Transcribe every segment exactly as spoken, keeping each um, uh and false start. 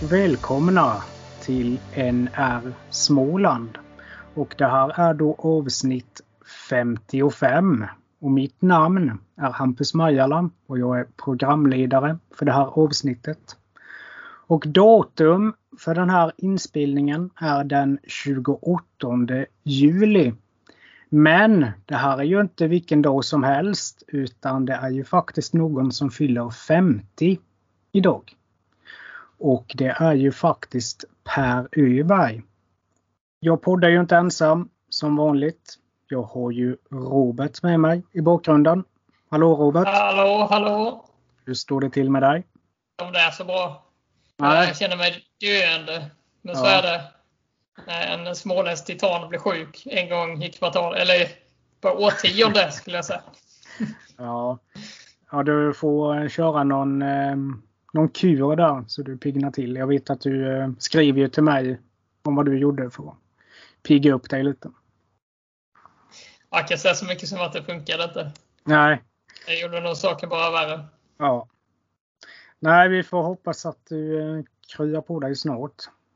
välkomna till N R Småland. Och det här är då avsnitt femtiofem. Och mitt namn är Hampus Majala och jag är programledare för det här avsnittet. Och datum för den här inspelningen är den tjugoåttonde juli. Men det här är ju inte vilken dag som helst, utan det är ju faktiskt någon som fyller femtio idag. Och det är ju faktiskt Per Öberg. Jag poddar ju inte ensam som vanligt. Jag har ju Robert med mig i bakgrunden. Hallå Robert. Hallå, hallå. Hur står det till med dig? Om det är så bra. Nej. Jag känner mig döende. Men Ja. så är det. En småländsk titan blir sjuk en gång i kvartal. Eller på årtionde skulle jag säga. Ja, ja du får köra någon, eh, någon kur där så du piggnar till. Jag vet att du eh, skriver ju till mig om vad du gjorde för att pigga upp dig lite. Jag kan säga så mycket som att det funkade inte. Nej. Jag gjorde nog saker bara värre. Ja. Nej, vi får hoppas att du eh, kryar på dig snart.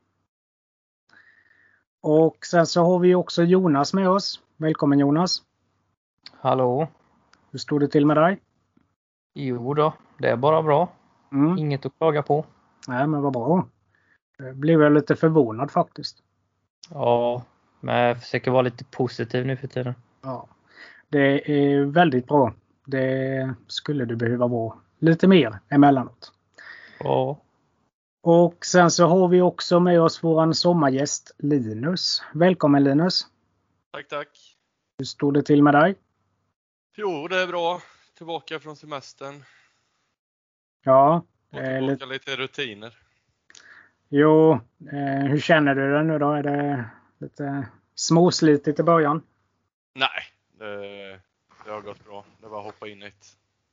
Och sen så har vi också Jonas med oss. Välkommen Jonas. Hallå. Hur står det till med dig? Jo då, det är bara bra. Mm. Inget att klaga på. Nej, men vad bra. Det blev jag lite förvånad faktiskt. Ja, men jag försöker vara lite positiv nu för tiden. Ja, det är väldigt bra. Det skulle du behöva vara lite mer emellanåt. Ja. Och sen så har vi också med oss våran sommargäst Linus. Välkommen Linus. Tack, tack. Hur står det till med dig? Jo, det är bra. Tillbaka från semestern. Ja. Och Eh, tillbaka lite... lite rutiner. Jo, eh, hur känner du det nu då? Är det lite småslitigt i början? Nej, det, det har gått bra. Det var att hoppa in i ett.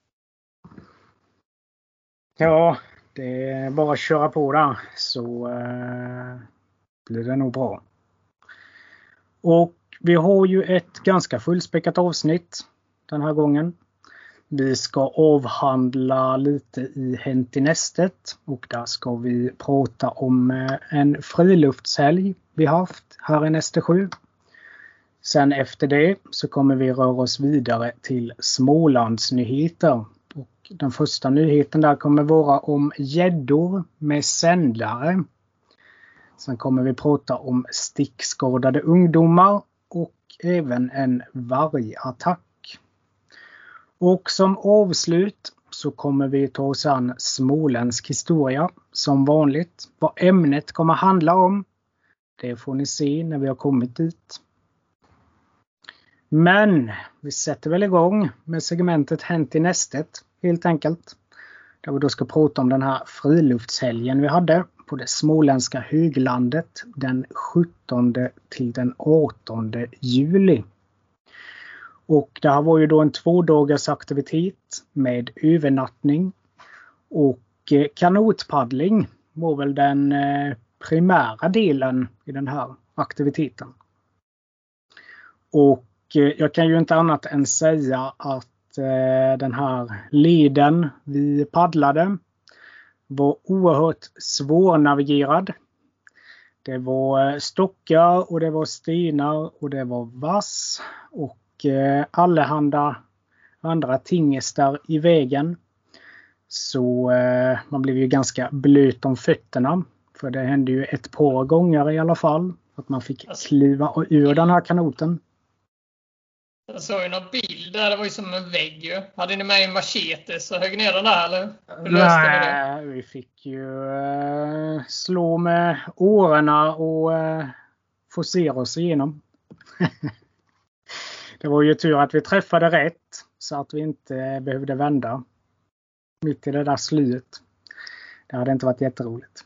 Ja, det är bara att köra på där så eh, blir det nog bra. Och vi har ju ett ganska fullspäckat avsnitt den här gången. Vi ska avhandla lite i Hänt i nästet och där ska vi prata om en friluftshelg vi haft här i Nästersjö. Sen efter det så kommer vi röra oss vidare till Smålandsnyheter. Och den första nyheten där kommer vara om gäddor med sändare. Sen kommer vi prata om stickskadade ungdomar och även en vargattack. Och som avslut så kommer vi ta oss an småländsk historia som vanligt. Vad ämnet kommer handla om, det får ni se när vi har kommit dit. Men vi sätter väl igång med segmentet Hänt i nästet helt enkelt. Där vi då ska prata om den här friluftshelgen vi hade på det småländska höglandet den sjuttonde till den artonde juli. Och det här var ju då en två dagars aktivitet med övernattning och kanotpaddling var väl den primära delen i den här aktiviteten. Och jag kan ju inte annat än säga att den här leden vi paddlade var oerhört svårnavigerad. Det var stockar och det var stenar och det var vass och allehanda andra tingestar i vägen. Så eh, man blev ju ganska blöt om fötterna. För det hände ju ett par gånger i alla fall. Att man fick kliva ur den här kanoten. Jag såg ju någon bild där, det var ju som en vägg ju. Hade ni med en machete så högg ner den där eller? Hur löste ni det? Nej, vi fick ju eh, slå med årorna och eh, forcera oss igenom. Det var ju tur att vi träffade rätt så att vi inte behövde vända mitt i det där slyet. Det hade inte varit jätteroligt.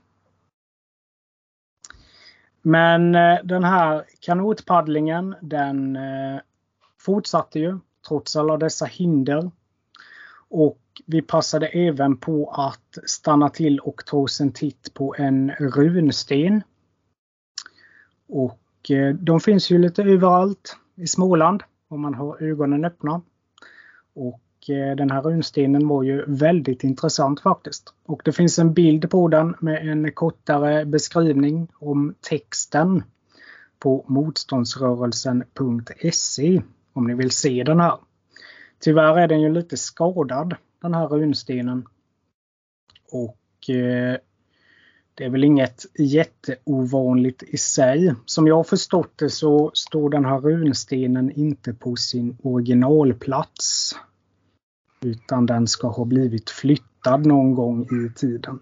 Men den här kanotpaddlingen den fortsatte ju trots alla dessa hinder. Och vi passade även på att stanna till och ta oss en titt på en runsten. Och de finns ju lite överallt i Småland. Om man har ögonen öppna. Och den här runstenen var ju väldigt intressant faktiskt. Och det finns en bild på den med en kortare beskrivning om texten på motståndsrörelsen punkt se om ni vill se den här. Tyvärr är den ju lite skadad, den här runstenen. Och eh, det är väl inget jätteovanligt i sig. Som jag har förstått det så står den här runstenen inte på sin originalplats. Utan den ska ha blivit flyttad någon gång i tiden.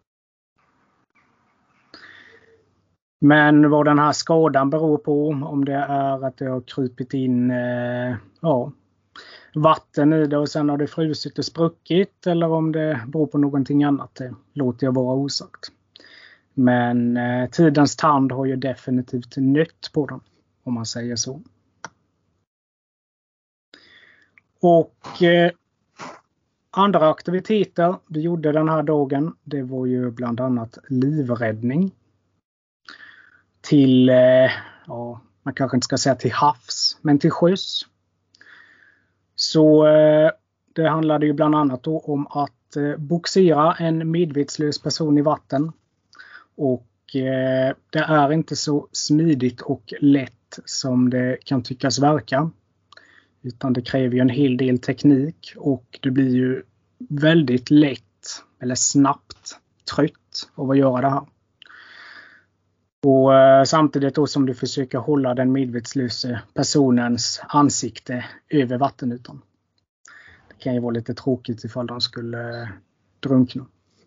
Men vad den här skadan beror på, om det är att det har krypit in eh, ja, vatten i det och sen har det frusit och spruckit, eller om det beror på någonting annat, det låter jag vara osagt. Men eh, tidens tand har ju definitivt nött på den, om man säger så. Och eh, andra aktiviteter vi gjorde den här dagen, det var ju bland annat livräddning. Till, eh, ja, man kanske inte ska säga till havs, men till sjöss. Så eh, det handlade ju bland annat då om att eh, boxera en medvetslös person i vatten. Och eh, det är inte så smidigt och lätt som det kan tyckas verka. Utan det kräver ju en hel del teknik och det blir ju väldigt lätt eller snabbt trött av att göra det här. Och eh, samtidigt då som du försöker hålla den medvetslöse personens ansikte över vattenytan. Det kan ju vara lite tråkigt ifall de skulle eh, drunkna.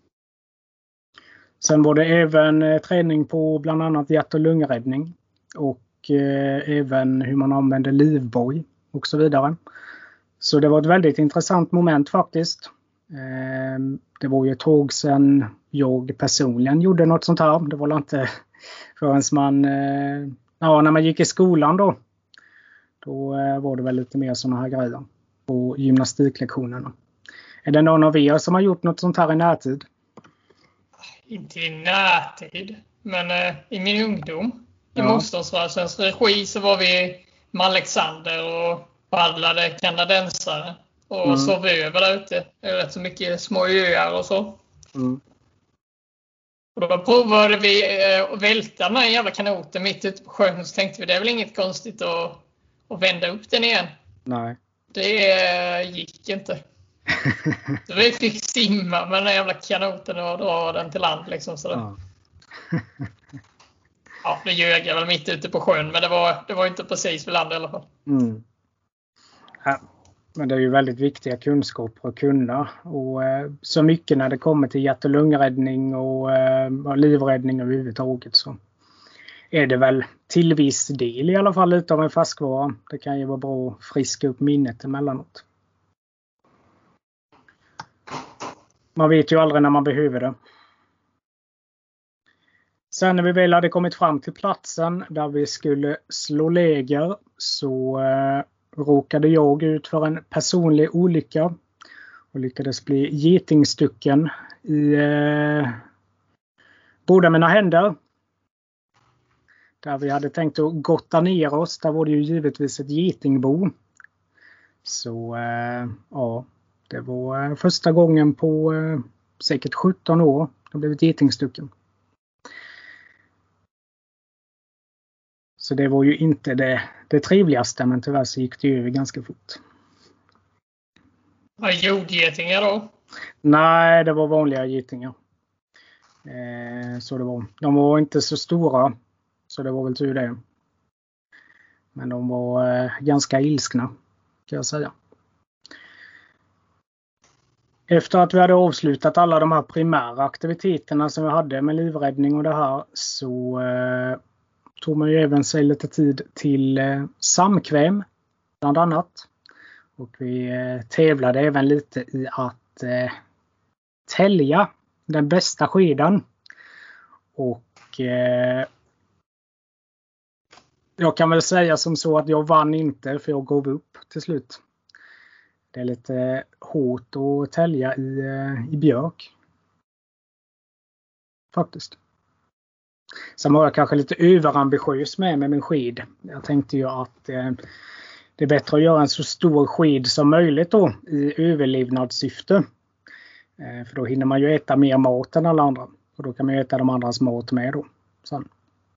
Sen var det även eh, träning på bland annat hjärt- och lungräddning. Och eh, även hur man använder livboj och så vidare. Så det var ett väldigt intressant moment faktiskt. Eh, det var ju ett tag sedan jag personligen gjorde något sånt här. Det var inte förrän man, eh, ja, när man gick i skolan då. Då eh, var det väl lite mer såna här grejer på gymnastiklektionerna. Är det någon av er som har gjort något sånt här i närtid? Inte i närtid, men eh, i min ungdom. I ja. motståndsrörelsens regi så var vi med Alexander och paddlade kanadensare. Och Mm. sov över där ute. Det är rätt så mycket små öar och så. Mm. Och då provade vi eh, att välta den här jävla kanoten mitt ute på sjön. Så tänkte vi det är väl inget konstigt att, att vända upp den igen. Nej. Det eh, gick inte. Så vi fick simma med den här jävla kanoten och dra den till land. Liksom, så Ja. ja, det ljög jag väl mitt ute på sjön. Men det var, det var inte precis vid land i alla fall. Mm. Ja. Men det är ju väldigt viktiga kunskaper att kunna. Och eh, så mycket när det kommer till hjärt- och lungräddning och, eh, och livräddning överhuvudtaget så är det väl till viss del i alla fall lite av en färskvara. Det kan ju vara bra att friska upp minnet emellanåt. Man vet ju aldrig när man behöver det. Sen när vi väl hade kommit fram till platsen där vi skulle slå läger så eh, råkade jag ut för en personlig olycka och lyckades bli getingstucken i eh, båda mina händer. Där vi hade tänkt att gotta ner oss, där var det ju givetvis ett getingbo. Så eh, ja, det var första gången på eh, säkert sjutton år jag blev getingstucken. Så det var ju inte det, det trevligaste, men tyvärr så gick det över ganska fort. Var det jordgetingar då? Nej, det var vanliga getingar. Eh, så det var. De var inte så stora, så det var väl tur det. Men de var eh, ganska ilskna, kan jag säga. Efter att vi hade avslutat alla de här primära aktiviteterna som vi hade med livräddning och det här så eh, tog man ju även sig lite tid till eh, samkväm bland annat. Och vi eh, tävlade även lite i att eh, tälja den bästa skeden. Och eh, jag kan väl säga som så att jag vann inte för jag gav upp till slut. Det är lite hårt att tälja i, eh, i björk. Faktiskt. Sen var jag kanske lite överambitiös med, med min sked. Jag tänkte ju att eh, det är bättre att göra en så stor sked som möjligt då i överlevnadssyfte. Eh, för då hinner man ju äta mer mat än alla andra. Och då kan man ju äta de andras mat med då. Sen.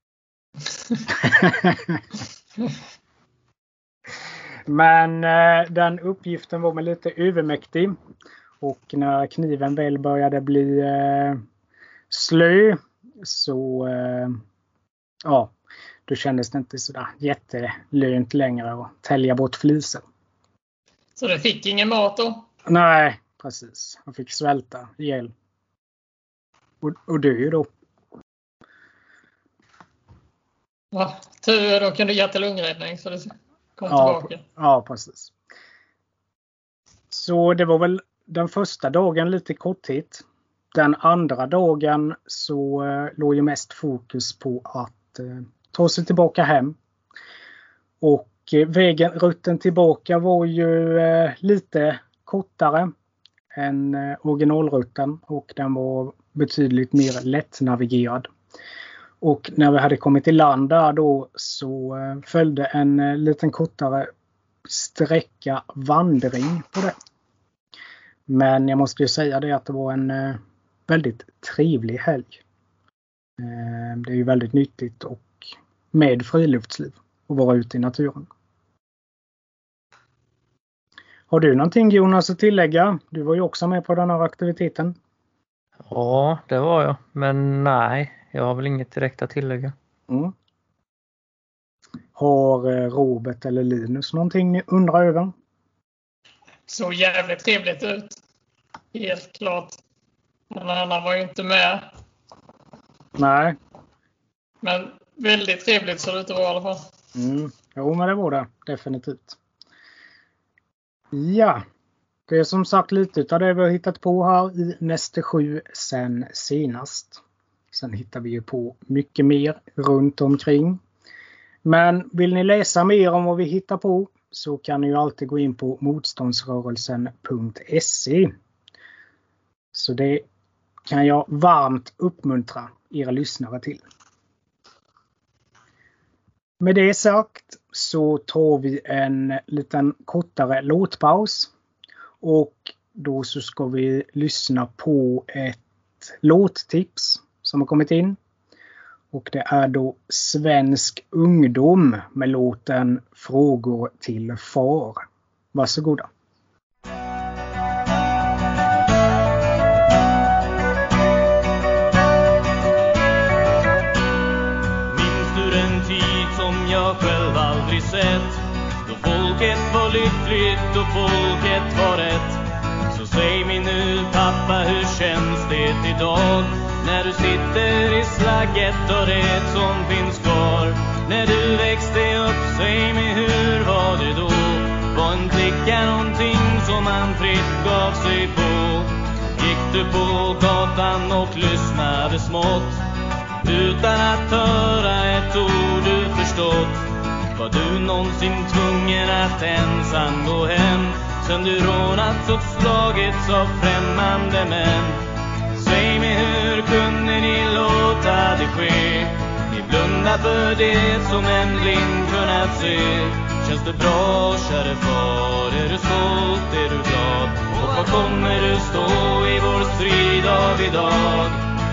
Men eh, den uppgiften var mig lite övermäktig. Och när kniven väl började bli eh, slö så eh, ja, då kändes det inte sådär jättelönt längre att tälja bort fliser. Så du fick ingen mat då? Nej, precis. Jag fick svälta ihjäl. Och, och dö då. Ja, tur då kunde hjärt-lungräddning så det kom ja, tillbaka. Ja, precis. Så det var väl den första dagen lite korthet. Den andra dagen så eh, låg ju mest fokus på att eh, ta sig tillbaka hem. Och eh, vägen, rutten tillbaka var ju eh, lite kortare än eh, originalrutten. Och den var betydligt mer lättnavigerad. Och när vi hade kommit i land där då så eh, följde en eh, liten kortare sträcka vandring på det. Men jag måste ju säga det att det var en eh, väldigt trevlig helg. Eh, det är ju väldigt nyttigt och med friluftsliv att vara ute i naturen. Har du någonting Jonas att tillägga? Du var ju också med på den här aktiviteten. Ja, det var jag. Men nej, jag har väl inget direkt att tillägga. Mm. Har eh, Robert eller Linus någonting ni undrar över? Så jävligt trevligt ut. Helt klart. Men Anna var ju inte med. Nej. Men väldigt trevligt så det ut att vara i alla fall. Mm. Jo, men det var det. Definitivt. Ja. Det är som sagt lite av det vi har hittat på här i nästa sju sen senast. Sen hittar vi ju på mycket mer runt omkring. Men vill ni läsa mer om vad vi hittar på så kan ni ju alltid gå in på motståndsrörelsen punkt se. Så det kan jag varmt uppmuntra era lyssnare till. Med det sagt så tar vi en liten kortare låtpaus. Och då så ska vi lyssna på ett låttips som har kommit in. Och det är då Svensk ungdom med låten Frågor till far. Varsågoda. Minns du den tid som jag själv aldrig sett? Då folket var lyckligt och folket var rätt. Så säg mig nu pappa, hur känns det idag? När du sitter i slagget och det som finns kvar. När du växte upp, säg mig hur var det då? Var en flicka någonting som man fritt gav sig på? Gick du på gatan och lyssnade smått utan att höra ett ord du förstått? Var du någonsin tvungen att ensam gå hem sen du rånats och slagits av främmande män? Säg mig hur kunde ni låta det ske? Ni blundar för det som en blind kunnat se. Känns det bra, käre far? Är du stolt, är du glad? Och vad kommer du stå i vår strid av idag?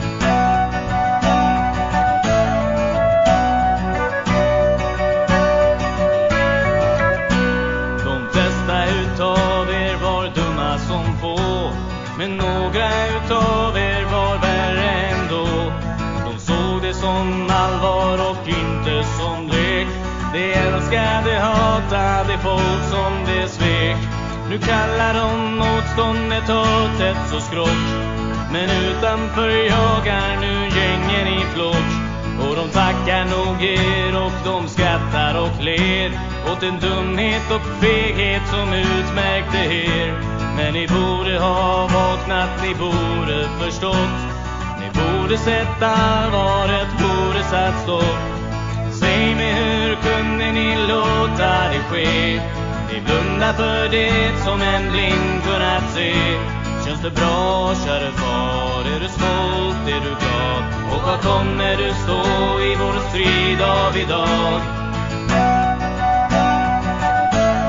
De flesta utav er var dumma som få, men några utav er var värre ändå. De såg det som allvar och inte som lek. De älskade, hatade folk som det svek. Nu kallar de motståndet hatet så skrock, men utanför jagar nu gängen i flock. Och de tackar nog er och de skrattar och ler åt en dumhet och feghet som utmärkte er. Men ni borde ha vaknat, ni borde förstått. Ni borde sett allvaret, borde satt stopp. Säg mig hur kunde ni låta det ske? Ni blundar för det som en blind kunnat se. Känns det bra, käre far? Är du stolt, är du glad? Och vad kommer du stå i vår strid av idag?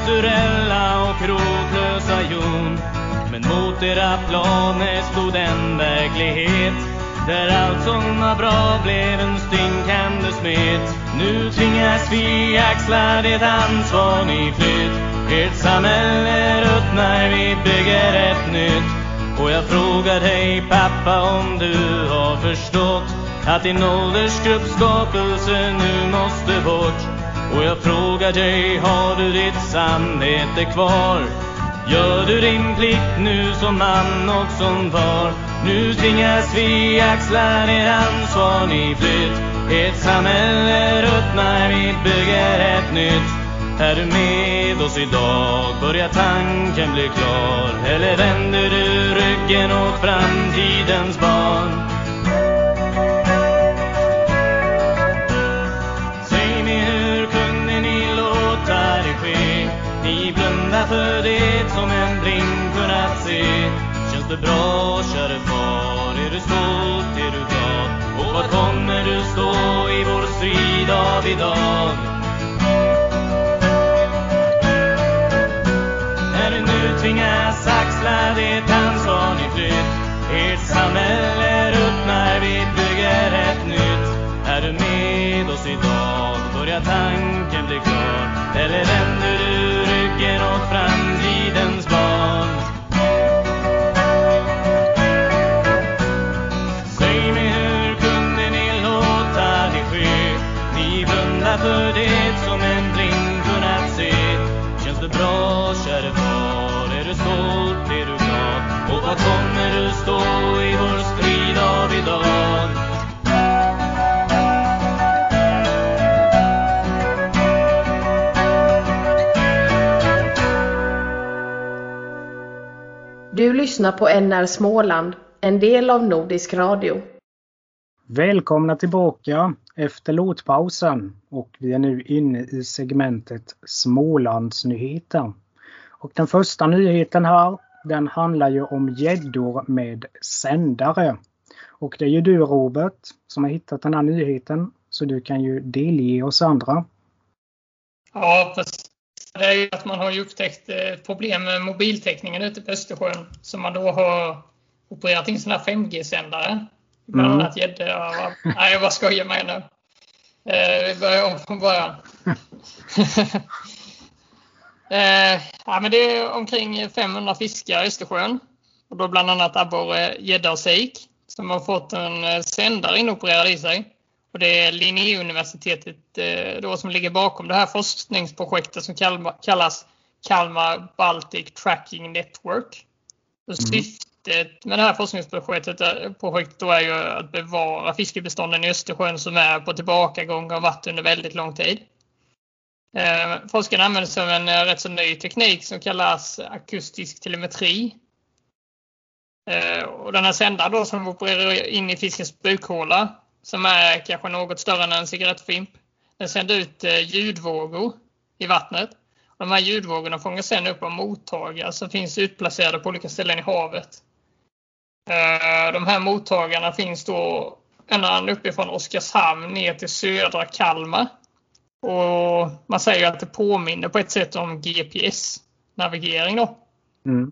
kulturella och kroklösa jon. Men mot era planer stod en verklighet där allt som var bra blev en stinkande smet. Nu tvingas vi axla det ansvar ni flytt. Ert samhälle ruttnar, vi bygger ett nytt. Och jag frågar dig pappa om du har förstått att din åldersgrupps skapelse nu måste bort. Och jag frågar dig, har du ditt samvete kvar? Gör du din plikt nu som man och som far? Nu tvingas vi axla det ansvar ni flytt. Ett samhälle ruttnar, vi bygger ett nytt. Är du med oss idag? Börjar tanken bli klar? Eller vänder du ryggen åt framtidens barn? Säg mig, hur kunde ni låta det ske? Ni blundar för det som en blind kunnat se. Känns det bra, käre far? Är du stolt, är du glad? Och vad kommer du stå i vår strid av idag? När du nu tvingas axla det ansvar ni flytt. Ert samhälle ruttnar, vi bygger ett nytt. Är du med oss idag? Börjar tanken bli klar? Eller vänder du ryggen åt framtidens barn? Säg mig, hur kunde ni låta det ske? Ni blundar för det som en blind kunnat se. Känns det bra, käre far? Är du stolt, är du glad? Och vad kommer du stå i vår strid av idag? Du lyssnar på N R Småland, en del av Nordisk Radio. Välkomna tillbaka efter låtpausen och vi är nu inne i segmentet Smålandsnyheter. Och den första nyheten här, den handlar ju om gäddor med sändare. Och det är ju du, Robert, som har hittat den här nyheten, så du kan ju delge oss andra. Ja, precis. Det är ju att man har ju upptäckt ett problem med mobiltäckningen ute på Östersjön, som man då har opererat in sådana här fem G-sändare. Bland Mm. annat gäddor. Nej, jag bara skojar med nu. Eh, vi börjar om från början. eh, ja, men det är omkring femhundra fiskar i Östersjön. Och då bland annat abborre, gädda och sik, som har fått en sändare inopererad i sig. Och det är Linnéuniversitetet eh, då som ligger bakom det här forskningsprojektet som kallas Kalmar Baltic Tracking Network. Och syftet med det här forskningsprojektet projektet då är ju att bevara fiskebestånden i Östersjön som är på tillbakagång och varit under väldigt lång tid. Eh, forskarna använder sig av en rätt så ny teknik som kallas akustisk telemetri. Eh, och den här sändaren då som opererar in i fiskens bukhåla, som är kanske något större än en cigarettfimp. Den sänder ut eh, ljudvågor i vattnet. De här ljudvågorna fångas sedan upp av mottagare som finns utplacerade på olika ställen i havet. De här mottagarna finns då ända uppifrån Oskarshamn ner till södra Kalmar. Och man säger ju att det påminner på ett sätt om G P S-navigering då. Mm.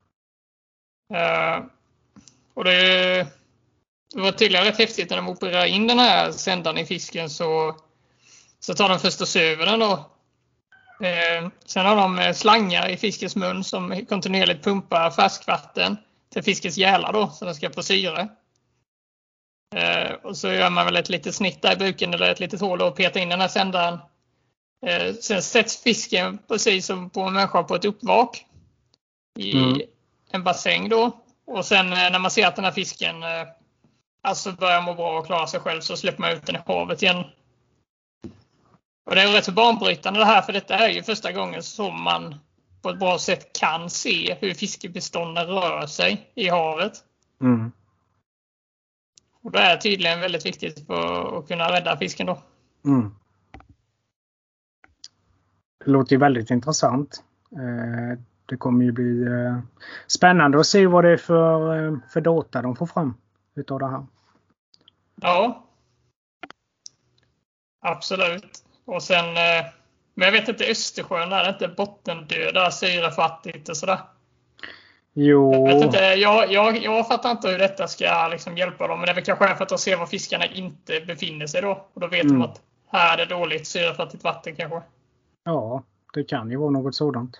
Och det, det var tydligen rätt häftigt när de opererar in den här sändaren i fisken, så, så tar de först och söver den då. Eh, sen har de slangar i fiskens mun som kontinuerligt pumpar färskvatten till fiskens gälar då, så den ska få syre. Eh, och så gör man väl ett litet snitt där i buken eller ett litet hål och petar in den här sändaren. Eh, sen sätts fisken precis som på en människa på ett uppvak i mm. en bassäng då. Och sen eh, när man ser att den här fisken eh, alltså börjar må bra och klara sig själv, så släpper man ut den i havet igen. Och det är rätt så banbrytande det här, för detta är ju första gången som man på ett bra sätt kan se hur fiskebestånden rör sig i havet. Mm. Och det är tydligen väldigt viktigt för att kunna rädda fisken då. Mm. Det låter ju väldigt intressant. Eh, det kommer ju bli eh, spännande att se vad det är för, eh, för data de får fram utav det här. Ja. Absolut. Och sen, Men jag vet inte, Östersjön är inte bottendöda, syrefattigt och sådär. Jo. Jag, vet inte, jag, jag, jag fattar inte hur detta ska liksom hjälpa dem. Men det är väl kanske för att de ser var fiskarna inte befinner sig då. Och då vet mm. de att här är det dåligt syrefattigt vatten kanske. Ja, det kan ju vara något sådant.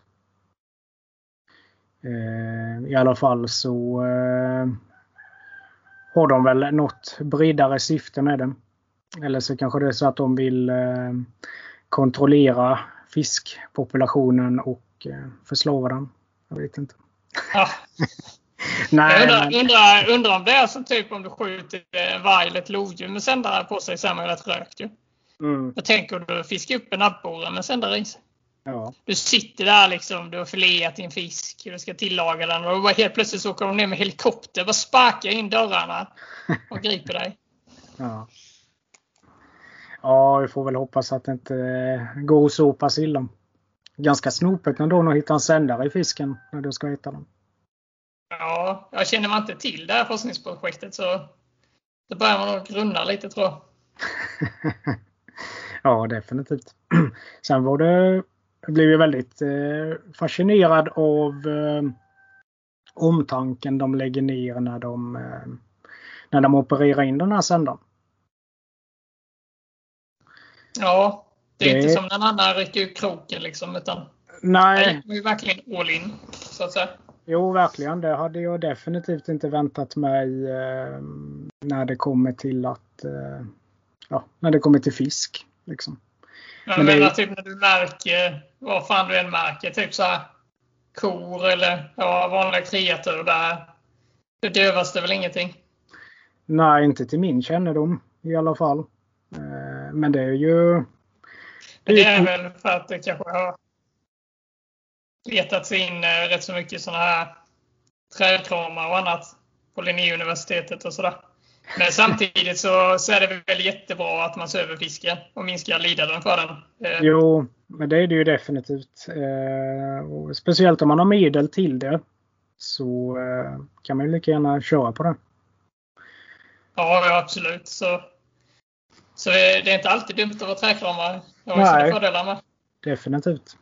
Eh, I alla fall så eh, har de väl något bredare syfte med den. Eller så kanske det är så att de vill eh, kontrollera fiskpopulationen och eh, förslava den. Jag vet inte. Ja. Nej, jag undrar, men... undrar, undrar om det är så typ om du skjuter en varg eller ett lodjur med sändare på sig så är man rätt rökt ju. Mm. Jag tänker du fiskar upp en abborre med sändare i sig. Ja. Du sitter där liksom, du har fileat din fisk, du ska tillaga den och helt plötsligt så åker de ner med helikopter och sparkar in dörrarna och griper dig. Ja. Ja, vi får väl hoppas att det inte går så pass illa. Ganska snopet ändå att hitta en sändare i fisken när du ska hitta den. Ja, jag känner man inte till det här forskningsprojektet så då börjar man nog grunna lite tror jag. Ja, definitivt. Sen var det, jag blev ju väldigt eh, fascinerad av eh, omtanken de lägger ner när de, eh, när de opererar in den här sändaren. Ja, det är det... inte som den andra rycker ur kroken liksom, utan nej. Det är ju verkligen all in, så att säga. Jo, verkligen. Det hade jag definitivt inte väntat mig eh, när det kommer till att eh, ja, när det kommer till fisk liksom. Men, men menar, det... typ när du märker, vad fan du än märker, typ så här kor eller ja, vanliga kreatur där, det dövas det väl ingenting? Nej, inte till min kännedom i alla fall. Eh, men det är ju... Det är, det är väl för att det kanske har letat sig in eh, rätt så mycket sådana här trädkramar och annat på Linnéuniversitetet och sådär. Men samtidigt så, så är det väl jättebra att man söver fisken och minskar lidanden för den. Eh. Jo, men det är det ju definitivt. Eh, och speciellt om man har medel till det så eh, kan man ju lika gärna köra på det. Ja, ja absolut. Så, så det är inte alltid dumt att vara trädkramare. Det har ju sina fördelar med. Definitivt.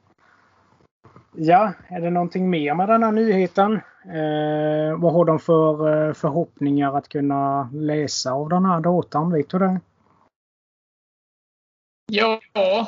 Ja, är det någonting mer med den här nyheten? Eh, vad har de för eh, förhoppningar att kunna läsa av den här datan? Vet du det? Ja,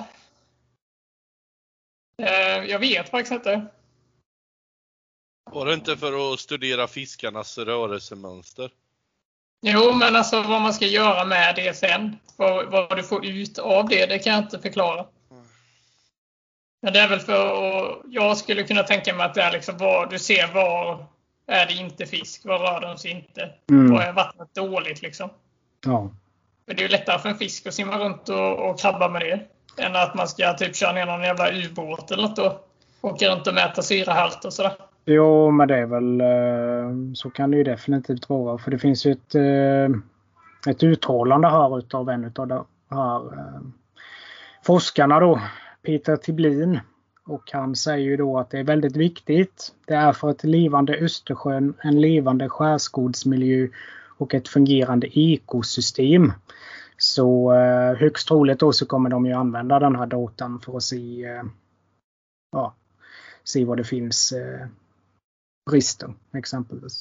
eh, jag vet faktiskt inte. Var det inte för att studera fiskarnas rörelsemönster? Jo, men alltså vad man ska göra med det sen. Vad, vad du får ut av det, det kan jag inte förklara. Men det är väl för, jag skulle kunna tänka mig att det är liksom vad du ser, var är det inte fisk, var rör de sig inte, mm. var är vattnet dåligt liksom. Ja. För det är ju lättare för en fisk att simma runt och, och krabba med det än att man ska typ köra ner någon jävla ubåt eller något och åka runt och mäta syrehalt och sådär. Jo, men det är väl, så kan det ju definitivt vara. För det finns ju ett, ett uttalande här utav en utav de här forskarna då, Peter Tiblin, och han säger ju då att det är väldigt viktigt. Det är för ett levande Östersjön, en levande skärgårdsmiljö och ett fungerande ekosystem. Så eh, högst troligt då så kommer de ju använda den här datan för att se, eh, ja, se vad det finns eh, brister exempelvis.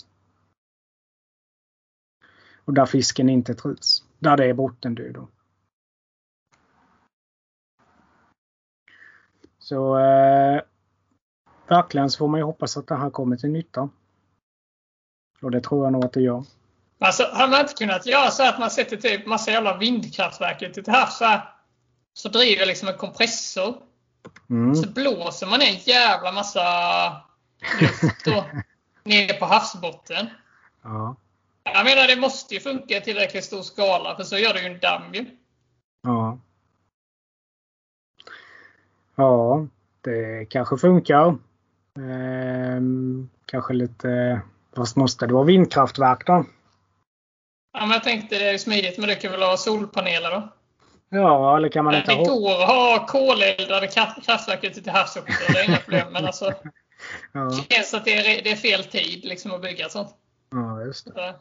Och där fisken inte trivs. Där det är bottendöd då. Så eh, verkligen så får man ju hoppas att det här kommer till nytta. Och det tror jag nog att det gör. Alltså, har man inte kunnat göra så att man sätter typ massa jävla vindkraftverk ute till havs så här, så driver liksom en kompressor. Mm. Så blåser man en jävla massa luft då, ner på havsbotten. Ja. Jag menar, det måste ju funka i tillräckligt stor skala, för så gör det ju en damm ju. Ja. Ja, det kanske funkar. Ehm, kanske lite... Fast måste det vara vindkraftverk då? Ja, men jag tänkte det är smidigt, men det kan väl ha solpaneler då? Ja, eller kan man inte ha... Det går att ha koleldade kraftverk ute till havs också, det är inga problem. Men alltså, ja. Det känns att det är, det är fel tid liksom att bygga sånt. Ja, just det. Så.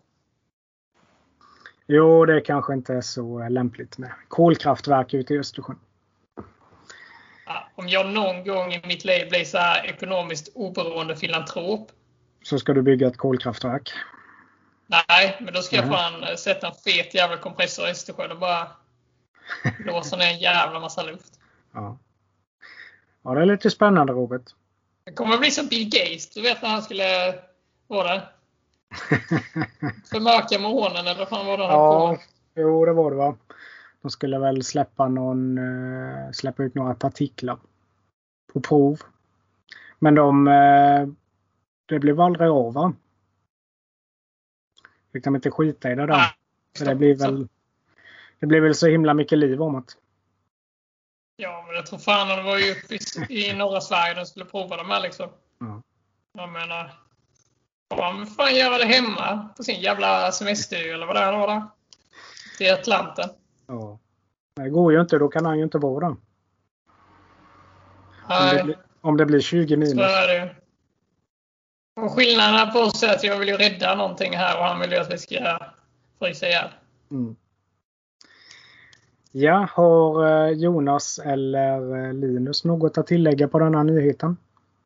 Jo, det kanske inte är så lämpligt med kolkraftverk ute i Östersjön. om jag någon gång i mitt liv blir så här ekonomiskt oberoende filantrop. Så ska du bygga ett kolkraftverk? Nej, men då ska Mm. jag fan sätta en fet jävla kompressor i Östersjön och bara låsa ner en jävla massa luft. Ja. Ja, det är lite spännande, Robert. Det kommer bli som Bill Gates. Du vet när han skulle vara det. Förmörka månen eller vad fan var det han Ja, på? jo, det var det, va? De skulle väl släppa någon, uh, släppa ut några partiklar på prov. Men de, uh, det blev aldrig av, va? Fick de inte skita i det där. Nej, Så det blir väl, det blir väl så himla mycket liv om det. Ja, men jag tror fan att det var ju uppe i, i norra Sverige de skulle prova de här liksom. Ja. Jag menar, man får fan göra det hemma på sin jävla semester eller vad det är var där. Till Atlanten. Ja. Det går ju inte, då kan han ju inte vara där. Om det, Nej, blir, om det blir tjugo så minus. är det. Och skillnaden här på oss är att jag vill ju rädda någonting här och han vill ju att vi ska frysa ihjäl. Mm. Ja, har eh, Jonas eller eh, Linus något att tillägga på den här nyheten?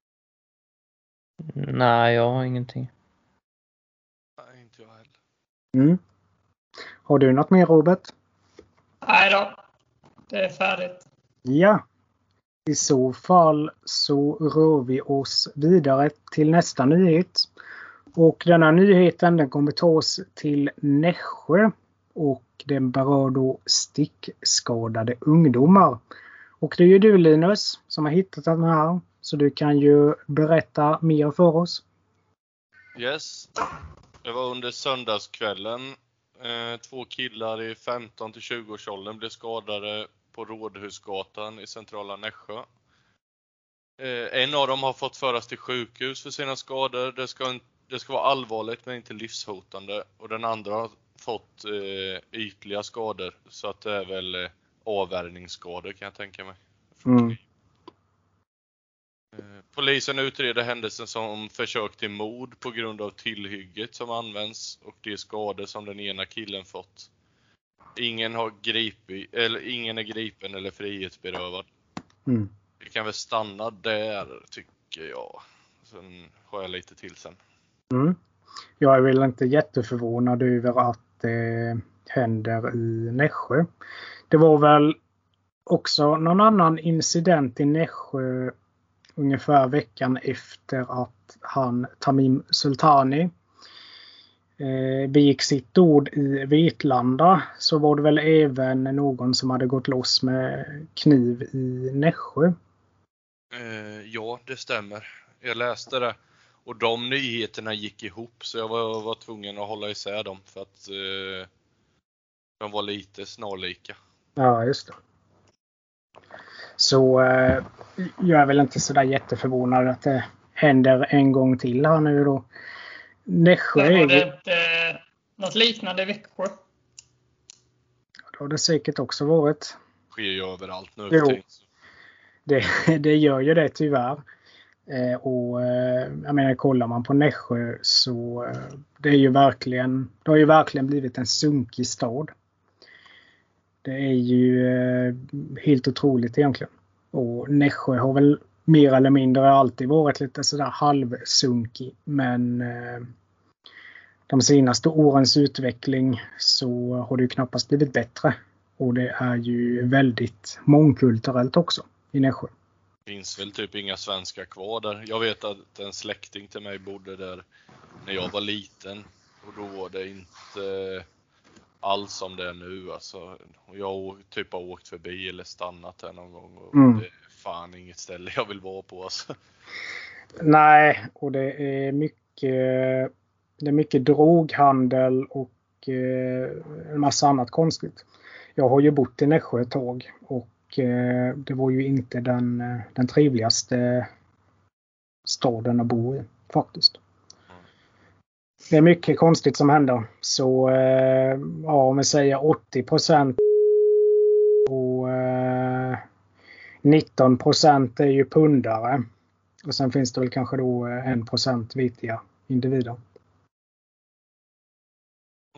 Nej, jag har ingenting. Nej, inte jag heller. Mm. Har du något mer, Robert? Nej då, det är färdigt. Ja, i så fall så rör vi oss vidare till nästa nyhet. Och denna nyheten den kommer ta oss till Nässjö och den berör då stickskadade ungdomar. Och det är ju du, Linus, som har hittat den här, så du kan ju berätta mer för oss. Yes. Det var under söndagskvällen. Eh, två killar i femton till tjugo års åldern blev skadade på Rådhusgatan i centrala Nässjö. Eh, en av dem har fått föras till sjukhus för sina skador. Det ska, det ska vara allvarligt men inte livshotande. Och den andra har fått eh, ytliga skador. Så att det är väl eh, avvärjningsskador kan jag tänka mig. Mm. Eh, polisen utreder händelsen som försök till mord på grund av tillhygget som används och de skador som den ena killen fått. Ingen har gripit, eller ingen är gripen eller frihetsberövad. Mm. Vi kan väl stanna där tycker jag. Sen har jag lite till sen. Mm. Jag är väl inte jätteförvånad över att det händer i Nässjö. Det var väl också någon annan incident i Nässjö ungefär veckan efter att han, Tamim Sultani, eh, begick sitt dåd i Vetlanda. Så var det väl även någon som hade gått loss med kniv i Nässjö. Eh, ja, det stämmer. Jag läste det. Och de nyheterna gick ihop så jag var, var tvungen att hålla isär dem för att eh, de var lite snarlika. Ja, just det. Så eh, jag är väl inte så där jätteförvånad att det händer en gång till här nu då. Nässjö Var är det ju... inte eh, något liknande i Växjö? Det har det säkert också varit. Sker ju överallt nu. Jo. Till. Det, det gör ju det tyvärr. Eh, och eh, jag menar, kollar man på Nässjö så eh, det är ju verkligen, det har ju verkligen blivit en sunkig stad. Det är ju eh, helt otroligt egentligen. Och Nässjö har väl mer eller mindre alltid varit lite sådär halvsunkig. Men eh, de senaste årens utveckling så har det ju knappast blivit bättre. Och det är ju väldigt mångkulturellt också i Nässjö. Det finns väl typ inga svenskar kvar där. Jag vet att en släkting till mig bodde där när jag var liten. Och då var det inte alls som det är nu. Alltså, jag typ har åkt förbi eller stannat där någon gång. Och Mm. det är fan inget ställe jag vill vara på. Alltså. Nej, och det är mycket, det är mycket droghandel och eh, en massa annat konstigt. Jag har ju bott i Nässjö ett tag och eh, det var ju inte den, den trevligaste staden att bo i faktiskt. Det är mycket konstigt som händer. Så eh, ja, om vi säger åttio procent och eh, nitton procent är ju pundare. Och sen finns det väl kanske då en procent vitiga individer.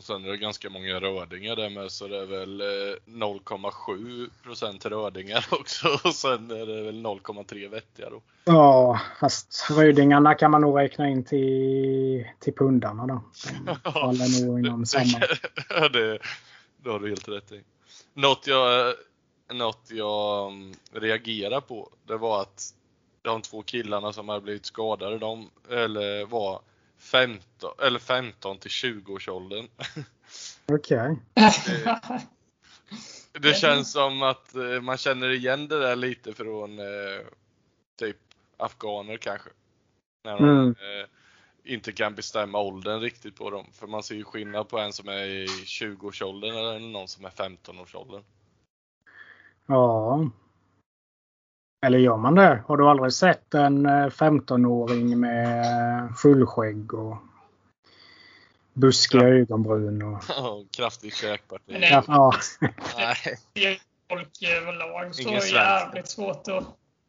Och sen är det ganska många rödingar där med, så det är väl eh, noll komma sju procent rödingar också. Och sen är det väl noll komma tre vettiga då. Ja, fast rödingarna kan man nog räkna in till, till pundarna då. De faller nog inom samma. Ja, det, det har du helt rätt i. Något jag, något jag reagerar på, det var att de två killarna som hade blivit skadade, de eller var femton eller femton till tjugo års åldern. Okej. Det, det känns som att man känner igen det där lite från eh, typ afghaner kanske. När de Mm. eh, inte kan bestämma åldern riktigt på dem. För man ser ju skillnad på en som är i tjugo års åldern eller någon som är femton års åldern. Ja. Eller gör man det? Har du aldrig sett en femtonåring med fullskägg och buskiga ögonbryn? Och... Kraftigt käkparti. Nej. Ja. Nej. Folk överlag så Ingen är det svensk. jävligt svårt att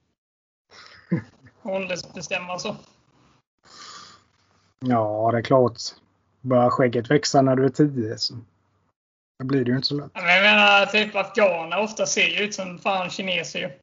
åldersbestämma så. Ja, det är klart. Börjar skägget växa när du är tio så då blir det ju inte så lätt. Men jag menar, typ afghaner ofta ser ju ut som fan kineser ju.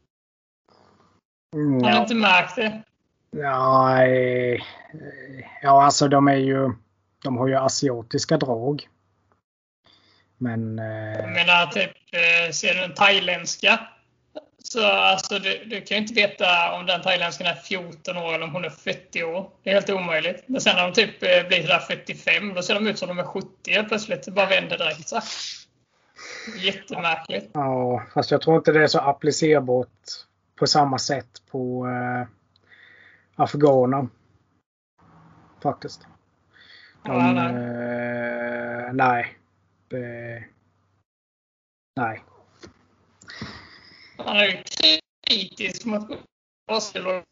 Mm, Har du ja. inte märkt det? Ja, eh, ja, alltså de är ju de har ju asiatiska drag. Men Jag eh, menar, typ, eh, ser du en thailändska? Så alltså, du, du kan ju inte veta om den thailändskan är fjorton år eller om hon är fyrtio år. Det är helt omöjligt. Men sen när de typ eh, blir där fyrtiofem, då ser de ut som de är sjuttio plötsligt. Det bara vänder direkt så. Jättemärkligt. ja, fast jag tror inte det är så applicerbart på samma sätt på eh, afghaner. Faktiskt. De, Ja, nej. eh, nej. Det, nej. Han är ju kritisk mot rasbiologi.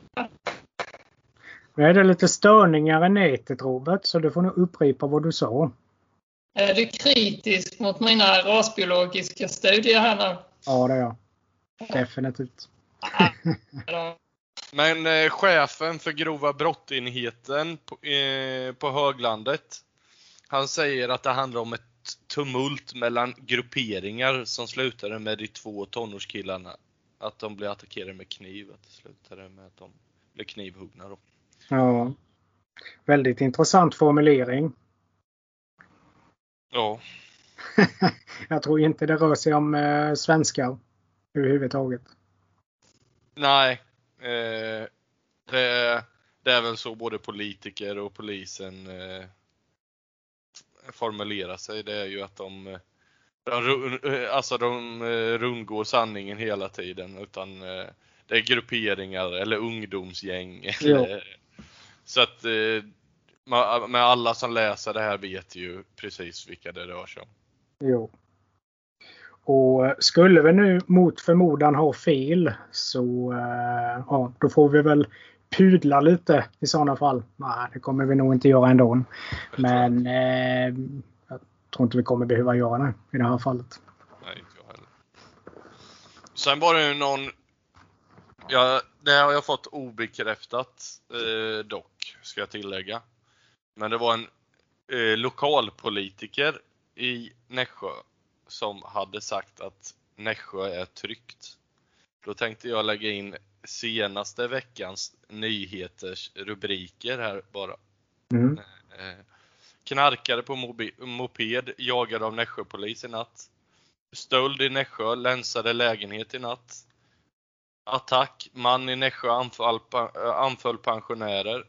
Nu är det lite störningar i nätet, Robert, så du får nog upprepa vad du sa. Är du kritisk mot mina rasbiologiska studier här nu? Ja, det är jag. Definitivt. Men eh, chefen för grova brottenheten på, eh, på Höglandet, han säger att det handlar om ett tumult mellan grupperingar som slutade med de två tonårskillarna. Att de blev attackerade med kniv. Att det slutade med att de blev knivhuggna då. Ja. Väldigt intressant formulering. Ja. Jag tror inte det rör sig om eh, svenskar överhuvudtaget. Nej. Eh, det, är, det är väl så både politiker och polisen eh, formulerar sig. Det är ju att de, de, alltså de rundgår sanningen hela tiden. Utan eh, det är grupperingar eller ungdomsgäng. Eller, så att eh, med alla som läser det här vet ju precis vilka det rör sig om. Jo. Och skulle vi nu mot förmodan ha fel så eh, ja, då får vi väl pudla lite i sådana fall. Nej, det kommer vi nog inte göra ändå. Men eh, jag tror inte vi kommer behöva göra det i det här fallet. Nej, inte jag heller. Sen var det ju någon, ja, det har jag fått obekräftat eh, dock, ska jag tillägga. Men det var en eh, lokalpolitiker i Nässjö som hade sagt att Nässjö är tryggt. Då tänkte jag lägga in senaste veckans nyheters rubriker här bara. Mm. Eh, knarkare på mobi- moped jagade av Nässjöpolis i natt. Stöld i Nässjö, länsade lägenhet i natt. Attack, man i Nässjö anfall, anföll pensionärer.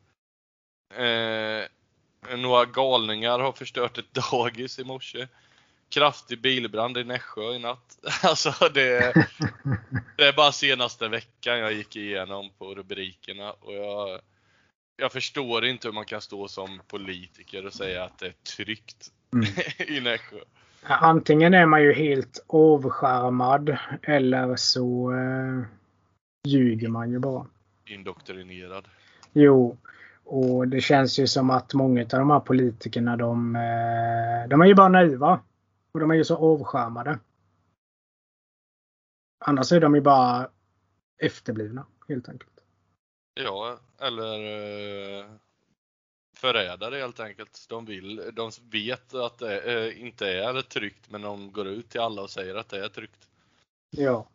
Eh, några galningar har förstört ett dagis i morse. Kraftig bilbrand i Nässjö i natt. Alltså det, det är bara senaste veckan jag gick igenom på rubrikerna. Och jag, jag förstår inte hur man kan stå som politiker och säga att det är tryggt mm. i Nässjö. Antingen är man ju helt avskärmad eller så eh, ljuger man ju bara. Indoktrinerad. Jo, och det känns ju som att många av de här politikerna de, eh, de är ju bara naiva. Och de är ju så avskärmade. Annars är de ju bara efterblivna helt enkelt. Ja, eller förrädare helt enkelt. De vill, de vet att det eh, inte är tryggt, men de går ut till alla och säger att det är tryggt. Ja.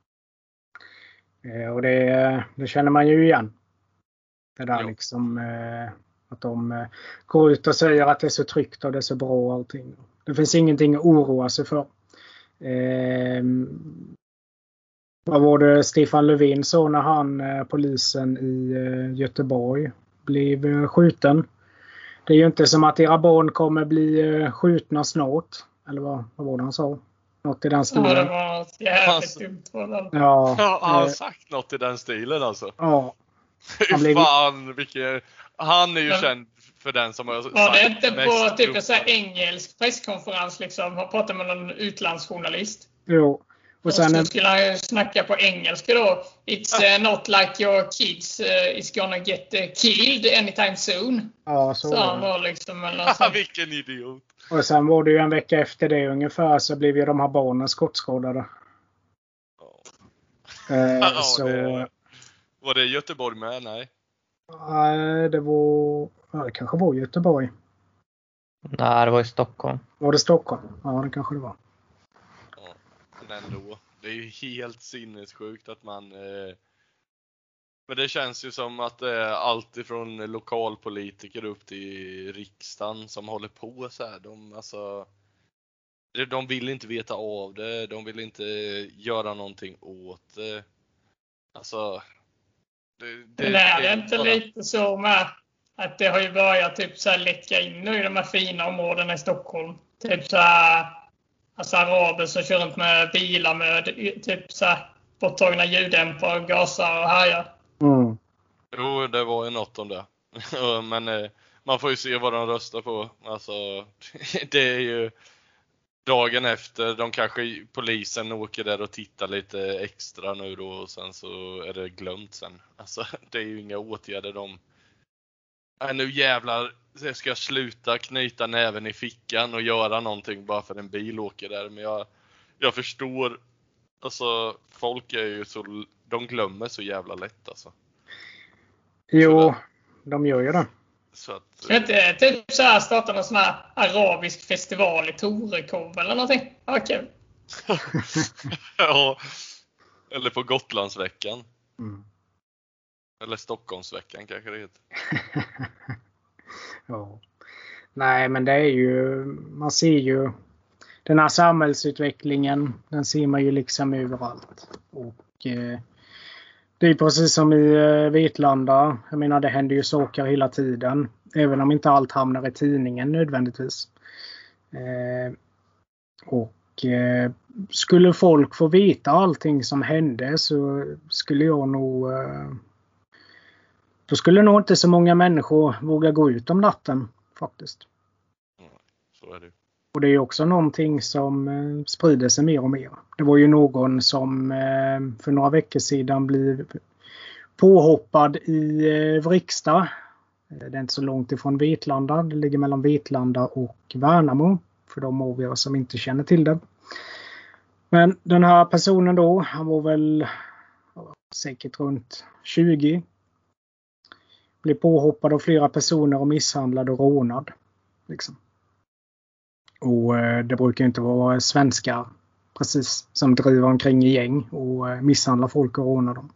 Eh, och det, det känner man ju igen. Det där Jo. liksom eh, att de eh, går ut och säger att det är så tryggt och det är så bra och allting. Det finns ingenting att oroa sig för. Eh, vad var det Stefan Löfven sa när han, eh, polisen i eh, Göteborg, blev eh, skjuten? Det är ju inte som att era barn kommer bli eh, skjutna snart. Eller vad, vad var det han sa? Något i den stilen. Ja, det var jävligt Alltså. dumt. Var det. Ja, Ja, har han eh, sagt något i den stilen alltså? ja. Fy Han blev- fan, vilken... Han är ju Men- känd för den som har Var sagt det inte mest på typ en dumma. sån här engelsk presskonferens liksom? Har pratat med någon utlandsjournalist. Jo. Och Och sen så skulle han ju snacka på engelska då. It's uh, not like your kids uh, is gonna get uh, killed anytime soon. ja, så Så var han det. var liksom eller något sånt. Vilken idiot. Och sen var det ju en vecka efter det ungefär så blev ju de här barnen skottskadade. Eh, Ja, så det... Var det Göteborg med? Nej. nej, det var ja, det kanske var Göteborg. Nej, det var i Stockholm. Var det Stockholm? Ja, det kanske det var. Ja, men ändå. Det är ju helt sinnessjukt att man... Eh... Men det känns ju som att det är allt ifrån lokalpolitiker upp till riksdagen som håller på så här. De, alltså, de vill inte veta av det. De vill inte göra någonting åt det. Alltså... Det, det, Men är det det inte bara- lite så med att det har ju börjat typ så här läcka in nu i de här fina områdena i Stockholm? Typ så här, alltså araber som kör runt med bilar med typ så här borttagna ljuddämpare och gasar och härjar. Mm. Jo, det var ju något om det. Men eh, man får ju se vad de röstar på. Alltså, det är ju dagen efter. De kanske, polisen åker där och tittar lite extra nu då. Och sen så är det glömt sen. Alltså, det är ju inga åtgärder de... Nej, nu jävlar ska jag sluta knyta näven i fickan och göra någonting bara för en bil åker där. Men jag, jag förstår... Alltså, folk är ju så... De glömmer så jävla lätt alltså. Jo, de gör ju det. Så att... Ska inte typ så här starta någon sån här arabisk festival i Torekov eller någonting? Ja, kul. Ja, eller på Gotlandsveckan. Mm. Eller Stockholmsveckan kanske det heter. Ja. Nej, men det är ju, man ser ju den här samhällsutvecklingen, den ser man ju liksom överallt. Och eh, det är precis som i eh, Vetlanda. Jag menar, det händer ju saker hela tiden. Även om inte allt hamnar i tidningen nödvändigtvis. Eh, och eh, skulle folk få veta allting som hände så skulle jag nog... Eh, då skulle nog inte så många människor våga gå ut om natten faktiskt. Så är det. Och det är också någonting som eh, sprider sig mer och mer. Det var ju någon som eh, för några veckor sedan blev påhoppad i eh, Vrigstad. Det är inte så långt ifrån Vetlanda. Det ligger mellan Vetlanda och Värnamo. För de av er som inte känner till det. Men den här personen då, han var väl ja, säkert runt tjugo. Blev påhoppad av flera personer och misshandlad och rånad. Liksom. Och eh, det brukar inte vara svenskar precis som driver omkring i gäng och eh, misshandlar folk och rånar dem.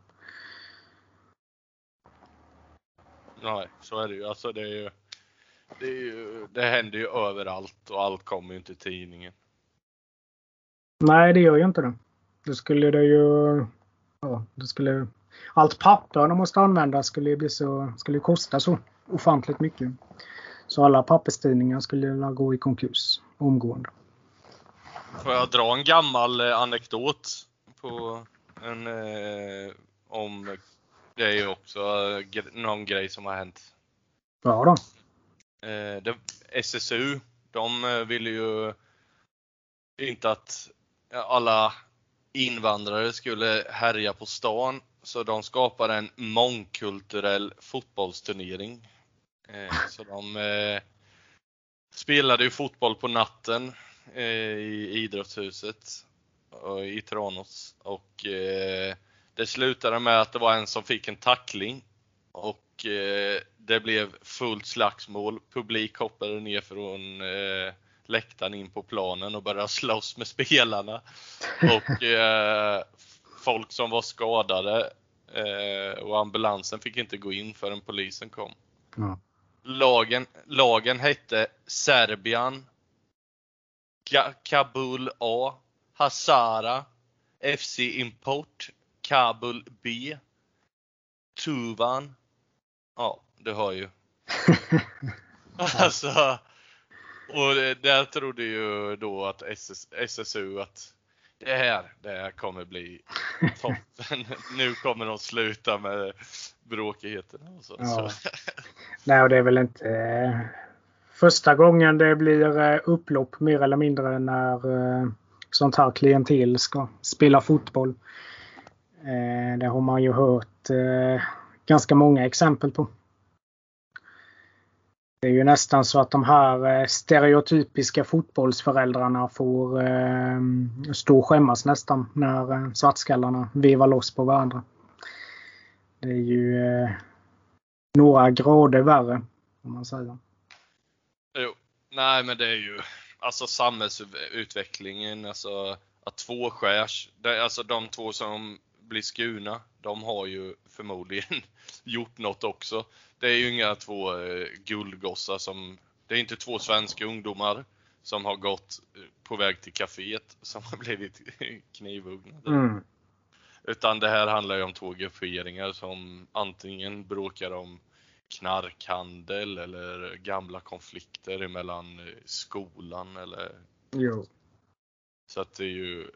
Nej, så är det ju. Alltså det är ju, det, är ju, det händer ju överallt och allt kommer ju inte i tidningen. Nej, det gör ju inte det. Det skulle det ju... Ja, det skulle... Allt papper de måste använda skulle ju bli så, skulle kosta så ofantligt mycket. Så alla papperstidningar skulle gå i konkurs omgående. Får jag dra en gammal eh, anekdot på en eh, om det är ju också eh, gre- någon grej som har hänt. Bra då. Eh, det, S S U, de eh, ville ju inte att alla invandrare skulle härja på stan, så de skapade en mångkulturell fotbollsturnering. Eh, så de eh, spelade ju fotboll på natten eh, i idrottshuset och i Tranås, och eh, det slutade med att det var en som fick en tackling och och eh, det blev fullt slagsmål. Publik hoppade ner från eh, läktaren in på planen och började slåss med spelarna. Och eh, folk som var skadade eh, och ambulansen fick inte gå in förrän polisen kom. Ja. Lagen, lagen hette Serbian, Ka- Kabul A, Hazara, F C Import, Kabul B, Tuvan. Ja, du hör ju. Alltså, och det, där trodde ju då att S S, S S U att det här, det här kommer bli toppen. Nu kommer de sluta med bråkigheterna och så. Ja. så. Nej, och det är väl inte eh, första gången det blir eh, upplopp mer eller mindre när eh, sånt här klientel ska spela fotboll. Eh, det har man ju hört eh, ganska många exempel på. Det är ju nästan så att de här eh, stereotypiska fotbollsföräldrarna får eh, stå och skämmas nästan när eh, svartskallarna vevar loss på varandra. Det är ju eh, några grader värre, om man säger. Jo, nej men det är ju alltså samhällsutvecklingen, alltså att två skärs, det, alltså de två som blir skurna, de har ju förmodligen gjort något också. Det är ju inga två eh, guldgossar som, det är inte två svenska ungdomar som har gått på väg till kaféet som har blivit knivhuggna. Mm. Utan det här handlar ju om två grupperingar som antingen bråkar om knarkhandel eller gamla konflikter mellan skolan eller Jo. så att det är ju,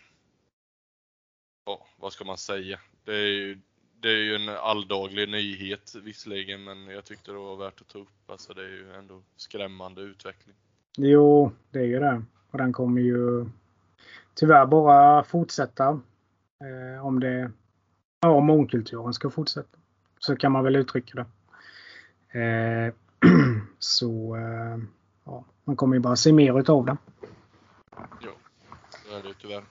ja, vad ska man säga, det är ju, det är ju en alldaglig nyhet visserligen, men jag tyckte det var värt att ta upp. Alltså det är ju ändå skrämmande utveckling. Jo, det är ju det. Och den kommer ju tyvärr bara fortsätta eh, om det, ja, om mångkulturen ska fortsätta. Så kan man väl uttrycka det. Eh, så eh, ja, man kommer ju bara se mer utav det. Jo, det är det tyvärr.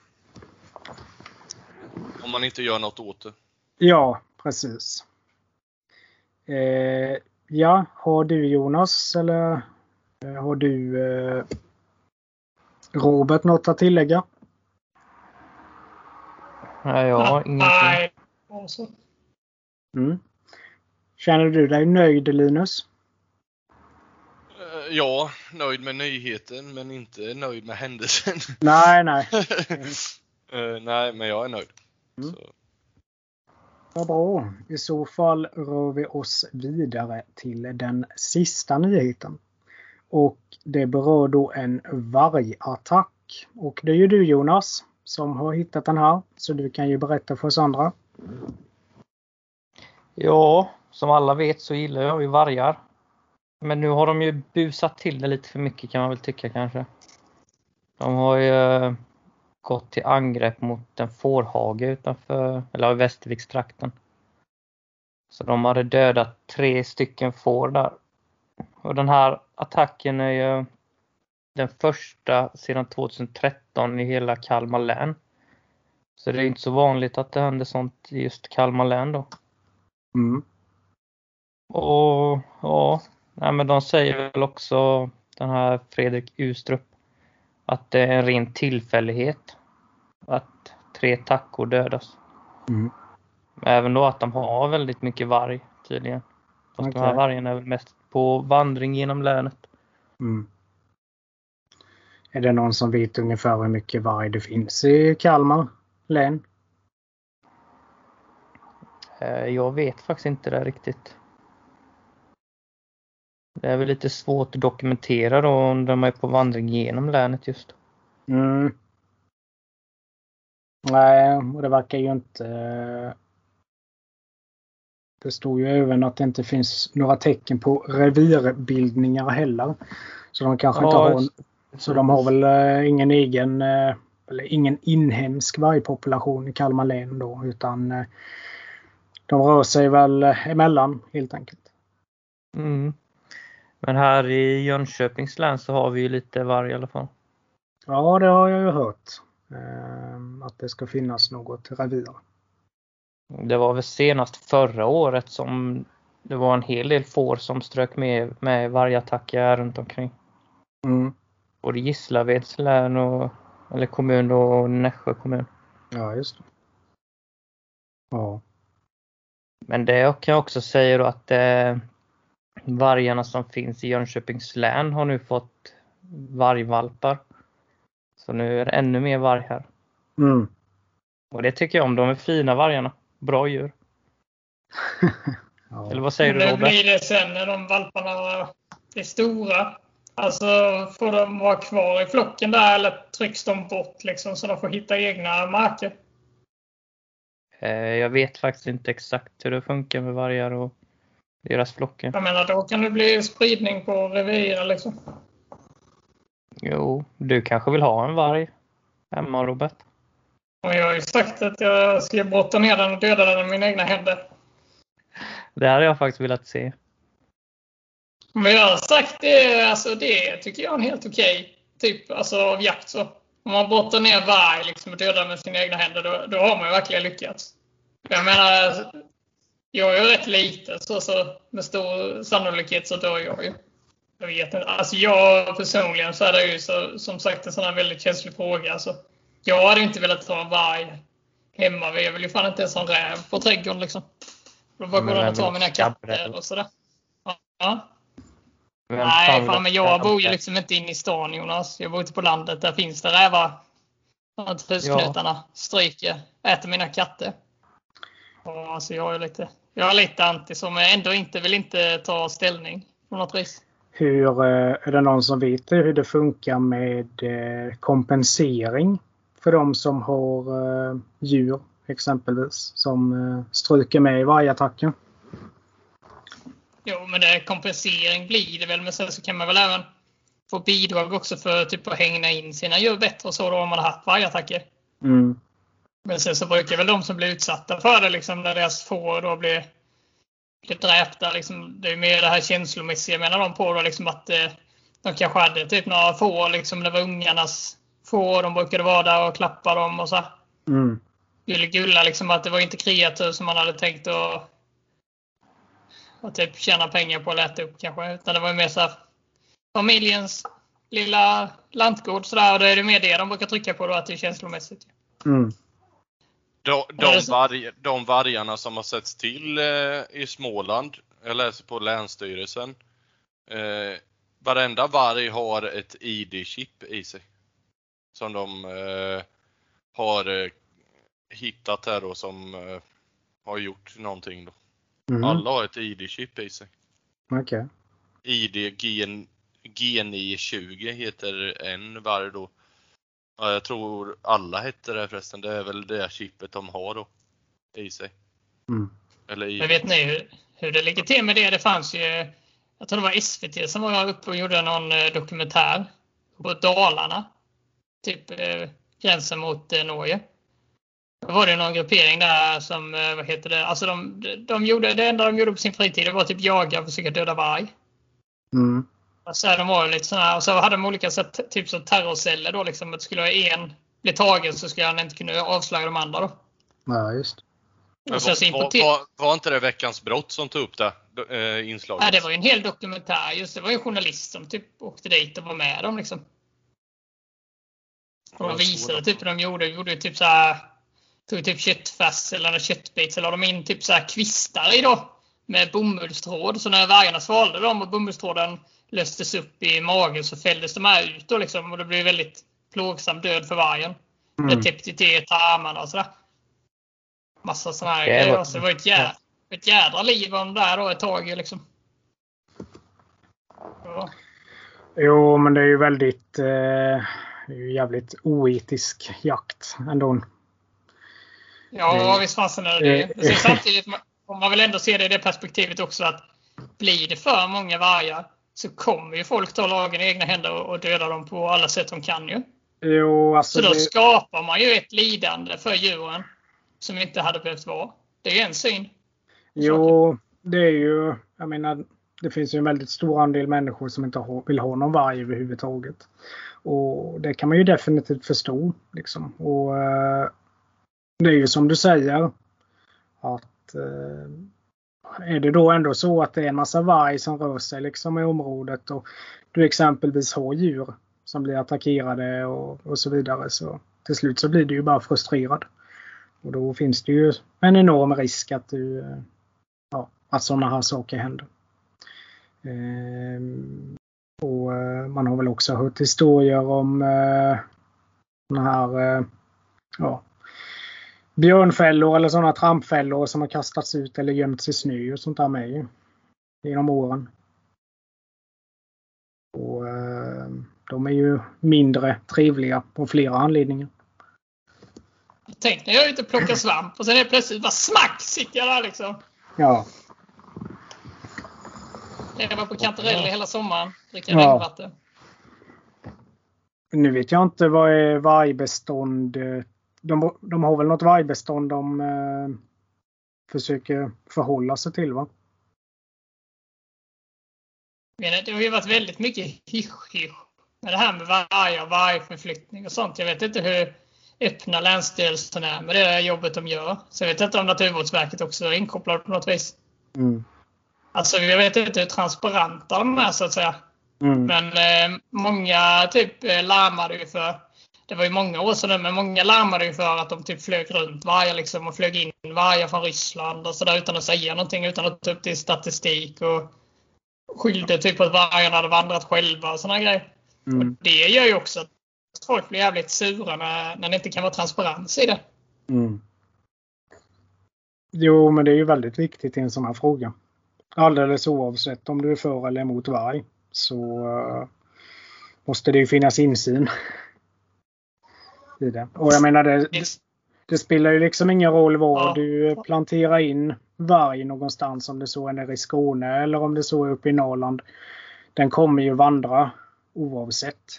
Om man inte gör något åt det. Ja, precis. Eh, ja, har du Jonas eller eh, har du eh, Robert något att tillägga? Nej, jag har ingenting. Nej. Alltså. Mm. Känner du dig nöjd, Linus? Uh, ja, nöjd med nyheten men inte nöjd med händelsen. Nej, nej. uh, nej, men jag är nöjd. Mm. Så. Vad bra. I så fall rör vi oss vidare till den sista nyheten. Och det berör då en vargattack. Och det är ju du, Jonas, som har hittat den här. Så du kan ju berätta för oss andra. Ja, som alla vet så gillar jag ju vargar. Men nu har de ju busat till det lite för mycket, kan man väl tycka kanske. De har ju gått till angrepp mot en fårhage utanför, eller i Västervikstrakten. Så de hade dödat tre stycken får där. Och den här attacken är ju den första sedan tjugohundratretton i hela Kalmar län. Så det är inte så vanligt att det händer sånt i just Kalmar län då. Mm. Och ja, nej, men de säger väl också, den här Fredrik Ustrup, att det är en ren tillfällighet att tre tackor dödas. Mm. Även då att de har väldigt mycket varg tydligen. Fast Okay. de här vargen är väl mest på vandring genom länet. Mm. Är det någon som vet ungefär hur mycket varg det finns i Kalmar län? Jag vet faktiskt inte det riktigt. Det är väl lite svårt att dokumentera då om de är på vandring genom länet just. Mm. Nej, och det verkar ju inte... Det står ju även att det inte finns några tecken på revirbildningar heller. Så de kanske Ja, inte har... Så de har väl ingen egen... Eller ingen inhemsk vargpopulation i Kalmar län då. Utan de rör sig väl emellan helt enkelt. Mm. Men här i Jönköpings län så har vi ju lite varg i alla fall. Ja, det har jag ju hört. Att det ska finnas något revir. Det var väl senast förra året som det var en hel del får som strök med, med vargattacker runt omkring. Mm. Både Gislaveds län och, eller kommun och Nässjö kommun. Ja, just det. Ja. Men det kan jag också säga då att eh, vargarna som finns i Jönköpings län har nu fått vargvalpar. Så nu är det ännu mer varg här. Mm. Och det tycker jag om, de är fina vargarna. Bra djur. Ja. Eller vad säger du, det Robert? blir det sen när de valparna är stora. Alltså får de vara kvar i flocken där eller trycks de bort liksom så de får hitta egna marker? Eh, jag vet faktiskt inte exakt hur det funkar med vargar och deras flockar. Jag menar då kan det bli spridning på revir liksom. Jo, du kanske vill ha en varg hemma, Robert? Och jag har ju sagt att jag ska brotta ner den och döda den med mina egna händer. Det hade jag faktiskt velat se. Men jag har sagt det, alltså det tycker jag är en helt okej typ alltså, av jakt. Så. Om man brottar ner varg liksom, och dödar med sina egna händer, då, då har man ju verkligen lyckats. Jag menar, jag är ju rätt liten, så, så med stor sannolikhet så dör jag ju. Jag vet inte. Alltså jag personligen så är det ju så, som sagt en sån här väldigt känslig fråga. Alltså, jag hade inte velat ta en varg hemma. Jag vill ju fan inte ens ha en räv på trädgården liksom. Då bara går den och tar mina katter och sådär. Ja. Nej, fan, men jag bor ju liksom inte inne i stan, Jonas. Jag bor ute på landet. Där finns det rävar. Husknutarna stryker, äter mina katter. Och alltså jag är lite, jag är lite anti som ändå inte vill inte ta ställning på något vis. Hur, är det någon som vet hur det funkar med kompensering för de som har djur exempelvis som stryker med i vargattacken? Jo, men det kompensering blir det väl, men sen så kan man väl även få bidrag också för typ att hänga in sina djur bättre och så då om man har haft vargattacker. Mm. Men sen så brukar väl de som blir utsatta för det liksom när deras får då blir, blir dräpta liksom, det är mer det här känslomässiga menar de på då liksom att eh, de kanske hade typ några får liksom, det var ungarnas får, de brukade vara där och klappa dem och så. Mm. Ville gulla liksom att det var inte kreatur som man hade tänkt att och typ tjäna pengar på att läta upp kanske. Utan det var ju mer så här familjens lilla lantgård sådär. Och då är det mer det de brukar trycka på då, att det är känslomässigt. Mm. De, de, varg, de vargarna som har setts till eh, i Småland, jag läser på Länsstyrelsen. Eh, varenda varg har ett I D-chip i sig. Som de eh, har eh, hittat här då som eh, har gjort någonting då. Mm. Alla har ett I D-chip i sig. Okej. Okay. I D G nio tjugo heter en varg då. Ja, jag tror alla heter det förresten. Det är väl det chippet de har då i sig. Mm. Eller i... Men vet ni hur, hur det ligger till med det? Det fanns ju, jag tror det var S V T som var uppe och gjorde någon dokumentär på Dalarna. Typ eh, gränsen mot eh, Norge. Då var det någon gruppering där som, vad heter det, alltså de, de gjorde, det enda de gjorde på sin fritid det var typ jaga och försöka döda varg. Mm. Och så de var lite såna här, och så hade de olika så, typ så terrorceller då liksom, att skulle ha en bli tagen så skulle han inte kunna avslaga de andra då. Ja, just. Och så var, var, var, var inte det Veckans brott som tog upp det äh, inslaget? Nej, det var ju en hel dokumentär, just det var ju en journalist som typ åkte dit och var med dem liksom. Och de visade typ hur de gjorde, gjorde typ så här, tog typ köttfärs eller köttbit så la de in typ så här kvistar i då med bomullstråd. Så när vargarna svalde dem och bomullstråden löstes upp i magen så fälldes de här ut då liksom. Och det blev väldigt plågsam död för vargen. Mm. Det täppte till tarmarna och sådär. Massa sådana här grejer. Var... Så det var ett jädra, ett jädra liv om där då ett tag liksom. Ja. Jo, men det är ju väldigt eh, det är ju jävligt oetisk jakt ändå. Ja, visst fanns det det. Men sen samtidigt om man vill ändå se det i det perspektivet också att blir det för många vargar så kommer ju folk ta lagen i egna händer och döda dem på alla sätt de kan ju. Jo, alltså så då det... skapar man ju ett lidande för djuren som inte hade behövt vara. Det är ju en syn. Jo, det är ju, jag menar, det finns ju en väldigt stor andel människor som inte vill ha någon varg överhuvudtaget. Och det kan man ju definitivt förstå liksom. Och det är ju som du säger att eh, är det då ändå så att det är en massa varg som rör sig liksom i området och du exempelvis har djur som blir attackerade och, och så vidare, så till slut så blir du ju bara frustrerad. Och då finns det ju en enorm risk att, du, ja, att sådana här saker händer. Ehm, och man har väl också hört historier om eh, sådana här eh, ja, björnfällor eller sådana trampfällor som har kastats ut eller gömts i snö och sånt där med genom åren. Och eh, de är ju mindre trevliga på flera anledningar. Tänk när jag är ute och plockar svamp och sen är det plötsligt bara smack sitter jag där liksom. Ja. Jag var på kantarell hela sommaren. Dricka Ja. regnvatten. Nu vet jag inte vad är vargbestånd. De, de har väl något vargbestånd de eh, försöker förhålla sig till, va? Det har ju varit väldigt mycket hysch-hysch med det här med varg och vargförflyttning och sånt. Jag vet inte hur öppna länsstyrelsen är med det jobbet de gör. Så jag vet inte om Naturvårdsverket också är inkopplade på något vis. Mm. Alltså jag vet inte hur transparenta de är så att säga. Mm. Men eh, många typ eh, larmade ju för, det var ju många år sedan, men många larmade ju för att de typ flög runt vargar liksom och flög in vargar från Ryssland och sådär utan att säga någonting, utan att ta upp det i statistik och skyllde typ att vargarna hade vandrat själva och sådana grejer. Mm. Och det gör ju också att folk blir jävligt sura när, när det inte kan vara transparens i det. Mm. Jo, men det är ju väldigt viktigt i en sån här fråga. Alldeles oavsett om du är för eller emot varg så uh, måste det ju finnas insyn i det. Och jag menar det, det, det spelar ju liksom ingen roll var ja. du planterar in varg någonstans, om det så är i Skåne eller om det så är uppe i Norrland. Den kommer ju vandra oavsett.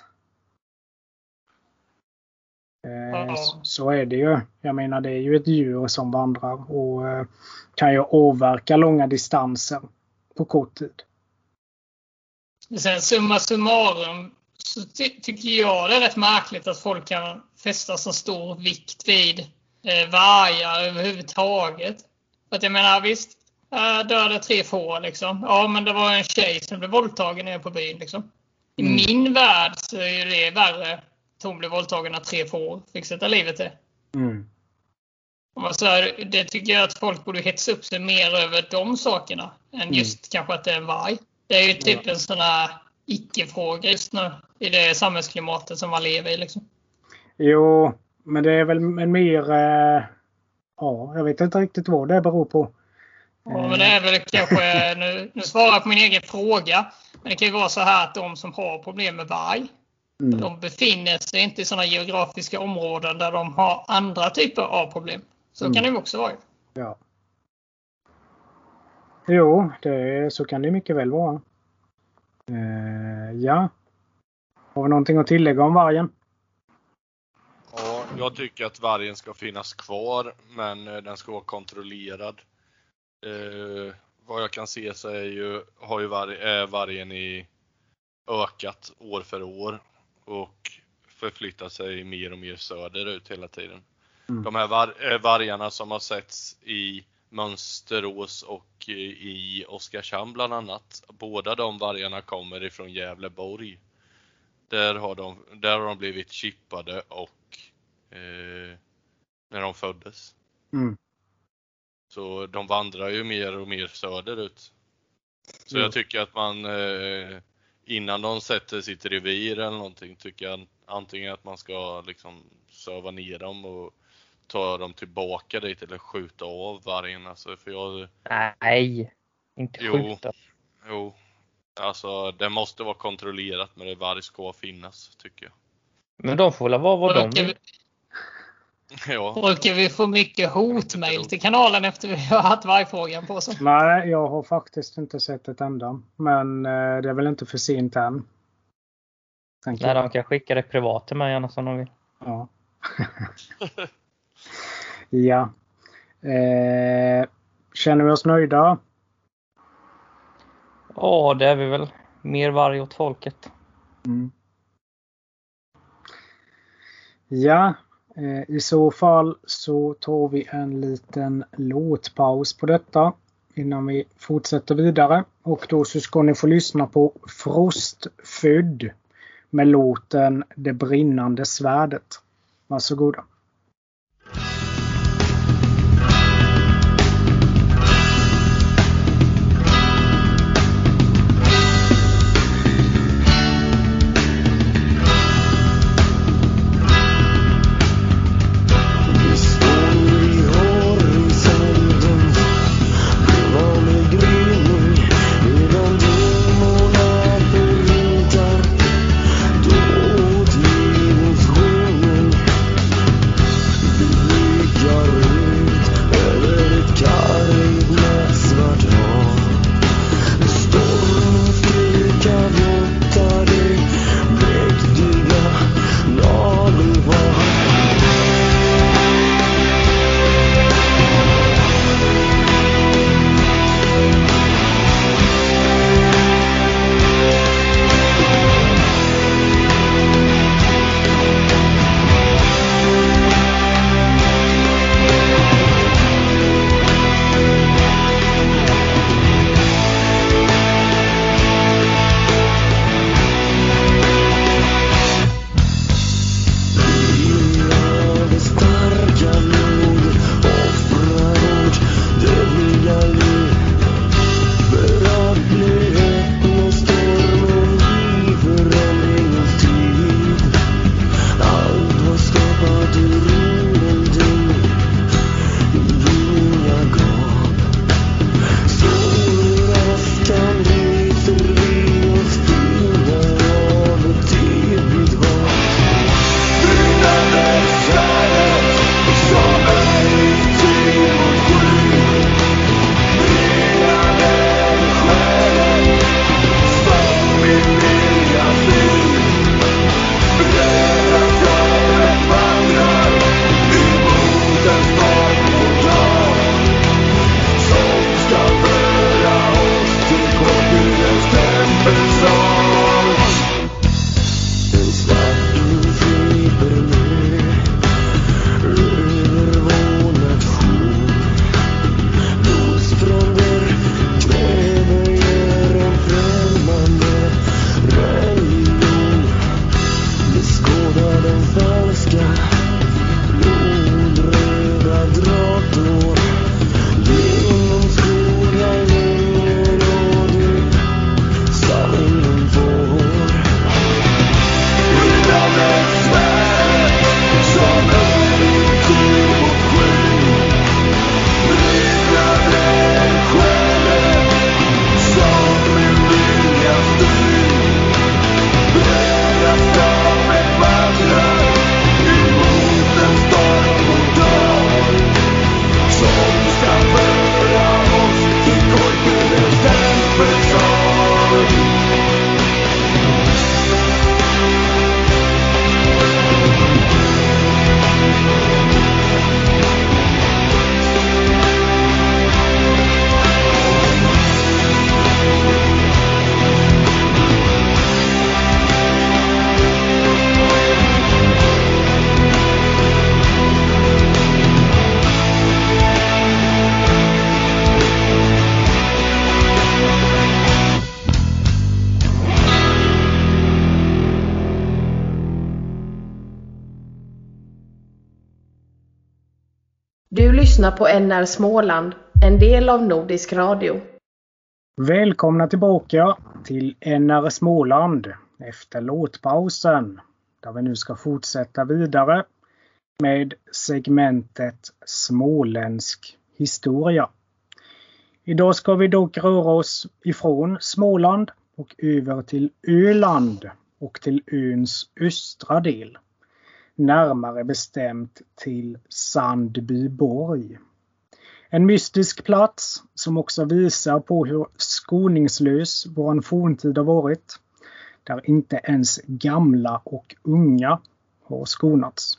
Ja. Så, så är det ju. Jag menar det är ju ett djur som vandrar och eh, kan ju avverka långa distanser på kort tid. Sen summa summarum så ty- tycker jag det är rätt märkligt att folk kan fästa så stor vikt vid eh, vargar överhuvudtaget. För att jag menar visst, äh, dödade tre får liksom. Ja, men det var en tjej som blev våldtagen nere på byn liksom. I Mm. min värld så är det värre att hon blev våldtagen när tre får fick sätta livet till. Mm. Så här, det tycker jag att folk borde hetsa upp sig mer över de sakerna än just mm. kanske att det är en varg. Det är ju typ ja. en sån här icke-fråga just nu i det samhällsklimatet som man lever i liksom. Jo, men det är väl en mer eh, ja, jag vet inte riktigt vad det beror på. Ja, men det är väl kanske nu, nu svarar jag på min egen fråga, men det kan ju vara så här att de som har problem med varg mm. de befinner sig inte i sådana geografiska områden där de har andra typer av problem. Så mm. kan det ju också vara. Ja. Jo, det, så kan det mycket väl vara. Eh, ja. Har vi någonting att tillägga om vargen? Ja, jag tycker att vargen ska finnas kvar, men den ska vara kontrollerad. Eh, vad jag kan se så är ju, har ju var, är vargen i ökat år för år och förflyttat sig mer och mer söderut hela tiden. Mm. De här var, vargarna som har setts i Mönsterås och i Oskarshamn bland annat. Båda de vargarna kommer ifrån Gävleborg. Där har de, där har de blivit chippade och eh, när de föddes. Mm. Så de vandrar ju mer och mer söderut. Så mm. jag tycker att man eh, innan de sätter sitt revir eller någonting, tycker jag antingen att man ska liksom söva ner dem och ta dem tillbaka dit eller skjuta av vargen. Alltså, för jag... Nej, inte jo, skjuta. Jo, alltså det måste vara kontrollerat, men det varg ska finnas, tycker jag. Men de får väl vara vad de vill. Ja. Brukar vi få mycket hotmail till kanalen efter vi har haft vargfrågan på oss? Nej, jag har faktiskt inte sett ett enda. Men eh, det är väl inte för sent än. Tänker Nej, jag. De kan skicka det privat till mig gärna som de vill. Ja. Ja. Eh, känner vi oss nöjda? Ja, det är vi väl. Mer varg åt folket. Mm. Ja. I så fall så tar vi en liten låtpaus på detta. innan vi fortsätter vidare. Och då så ska ni få lyssna på Frostfödd med låten Det brinnande svärdet. Varsågoda. Du lyssnar på N R Småland, en del av Nordisk Radio. Välkomna tillbaka till N R Småland efter låtpausen, där vi nu ska fortsätta vidare med segmentet Småländsk historia. Idag ska vi dock röra oss ifrån Småland och över till Öland och till öns östra del. Närmare bestämt till Sandbyborg. En mystisk plats som också visar på hur skoningslös vår forntid har varit. Där inte ens gamla och unga har skonats.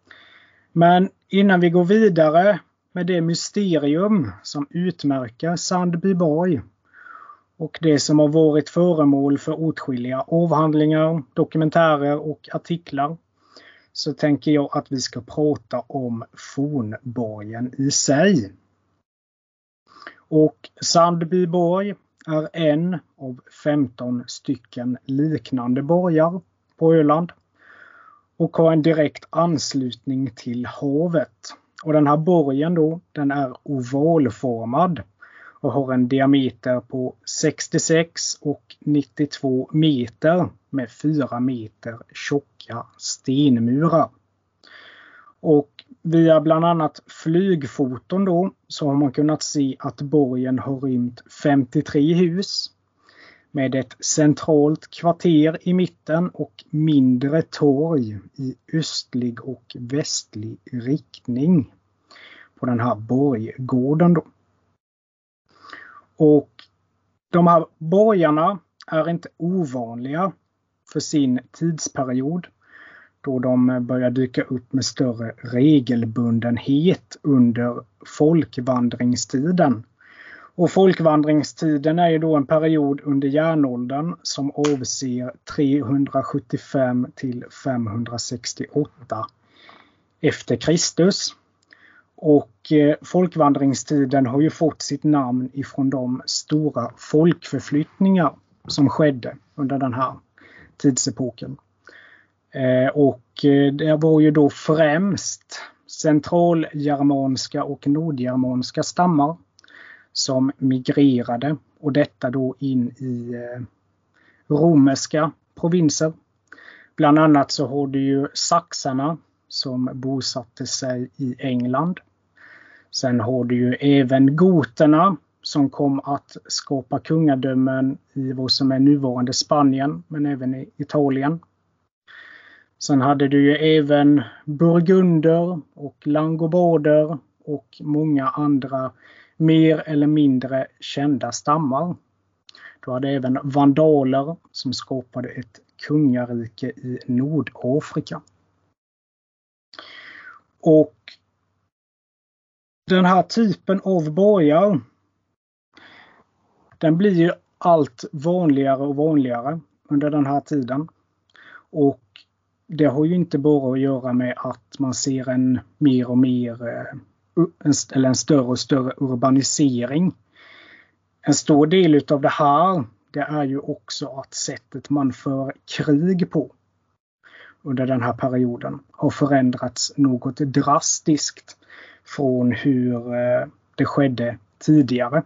Men innan vi går vidare med det mysterium som utmärker Sandbyborg och det som har varit föremål för åtskilliga avhandlingar, dokumentärer och artiklar, så tänker jag att vi ska prata om fornborgen i sig. Och Sandbyborg är en av femton stycken liknande borgar på Öland och har en direkt anslutning till havet. Och den här borgen då, den är ovalformad och har en diameter på sextiosex och nittiotvå meter med fyra meter tjocka stenmurar. Och via bland annat flygfoton då så har man kunnat se att borgen har rymt femtiotre hus med ett centralt kvarter i mitten och mindre torg i östlig och västlig riktning på den här borggården då. Och de här borgarna är inte ovanliga för sin tidsperiod, då de börjar dyka upp med större regelbundenhet under folkvandringstiden. Och folkvandringstiden är ju då en period under järnåldern som avser trehundrasjuttiofem till femhundrasextioåtta efter Kristus. Och eh, folkvandringstiden har ju fått sitt namn ifrån de stora folkförflyttningar som skedde under den här tidsepoken. Eh, och eh, det var ju då främst centralgermanska och nordgermanska stammar som migrerade, och detta då in i eh, romerska provinser. Bland annat så har du ju saxarna som bosatte sig i England. Sen har du ju även goterna som kom att skapa kungadömen i vad som är nuvarande Spanien, men även i Italien. Sen hade du ju även burgunder och langobarder och många andra mer eller mindre kända stammar. Du hade även vandaler som skapade ett kungarike i Nordafrika. Och den här typen av borgar, den blir ju allt vanligare och vanligare under den här tiden. Och det har ju inte bara att göra med att man ser en mer och mer eller en större och större urbanisering. En stor del av det här, det är ju också att sättet man för krig på under den här perioden har förändrats något drastiskt från hur det skedde tidigare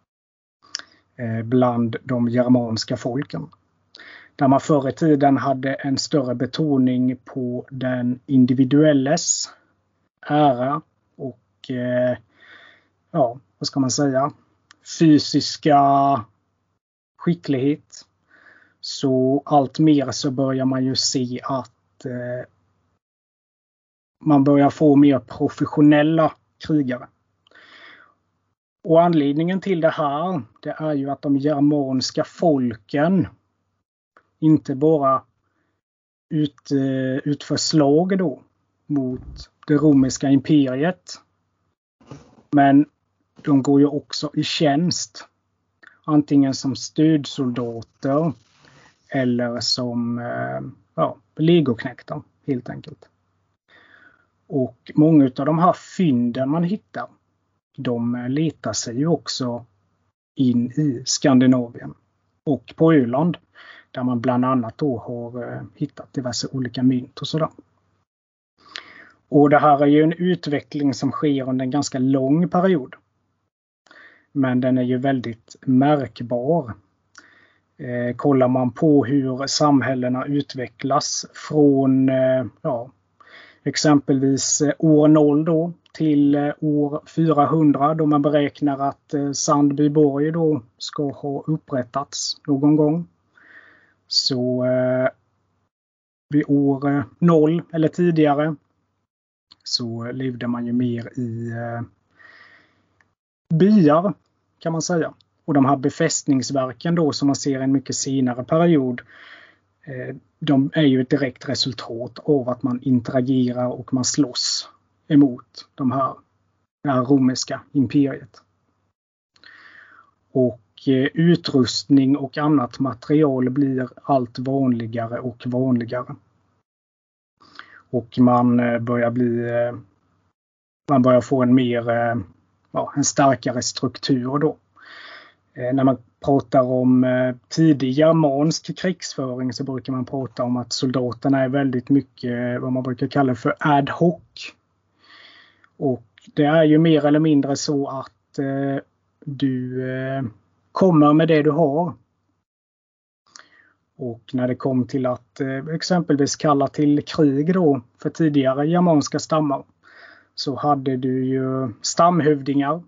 bland de germanska folken. Där man förr i tiden hade en större betoning på den individuelles ära och ja, vad ska man säga, fysiska skicklighet. Så allt mer så börjar man ju se att eh, man börjar få mer professionella krigare. Och anledningen till det här, det är ju att de germanska folken inte bara ut, eh, utför slag då mot det romerska imperiet, men de går ju också i tjänst. Antingen som stödsoldater eller som eh, ja, legoknektar helt enkelt. Och många av de här fynden man hittar, de letar sig ju också in i Skandinavien och på Öland, där man bland annat då har eh, hittat diverse olika mynt och sådär. Och det här är ju en utveckling som sker under en ganska lång period. Men den är ju väldigt märkbar. Eh, kollar man på hur samhällena utvecklas från eh, ja, exempelvis eh, år noll då till eh, år fyrahundra, då man beräknar att eh, Sandbyborg då ska ha upprättats någon gång. Så eh, vid år eh, noll eller tidigare så levde man ju mer i eh, byar kan man säga. Och de här befästningsverken då som man ser i en mycket senare period, eh, de är ju ett direkt resultat av att man interagerar och man slåss emot de här, det här romerska imperiet. Och eh, utrustning och annat material blir allt vanligare och vanligare. Och man eh, börjar bli eh, man börjar få en mer eh, ja, en starkare struktur då. Eh, när man pratar om eh, tidig germansk krigsföring så brukar man prata om att soldaterna är väldigt mycket vad man brukar kalla för ad hoc. Och det är ju mer eller mindre så att eh, du eh, kommer med det du har. Och när det kom till att eh, exempelvis kalla till krig då för tidigare germanska stammar så hade du ju stamhövdingar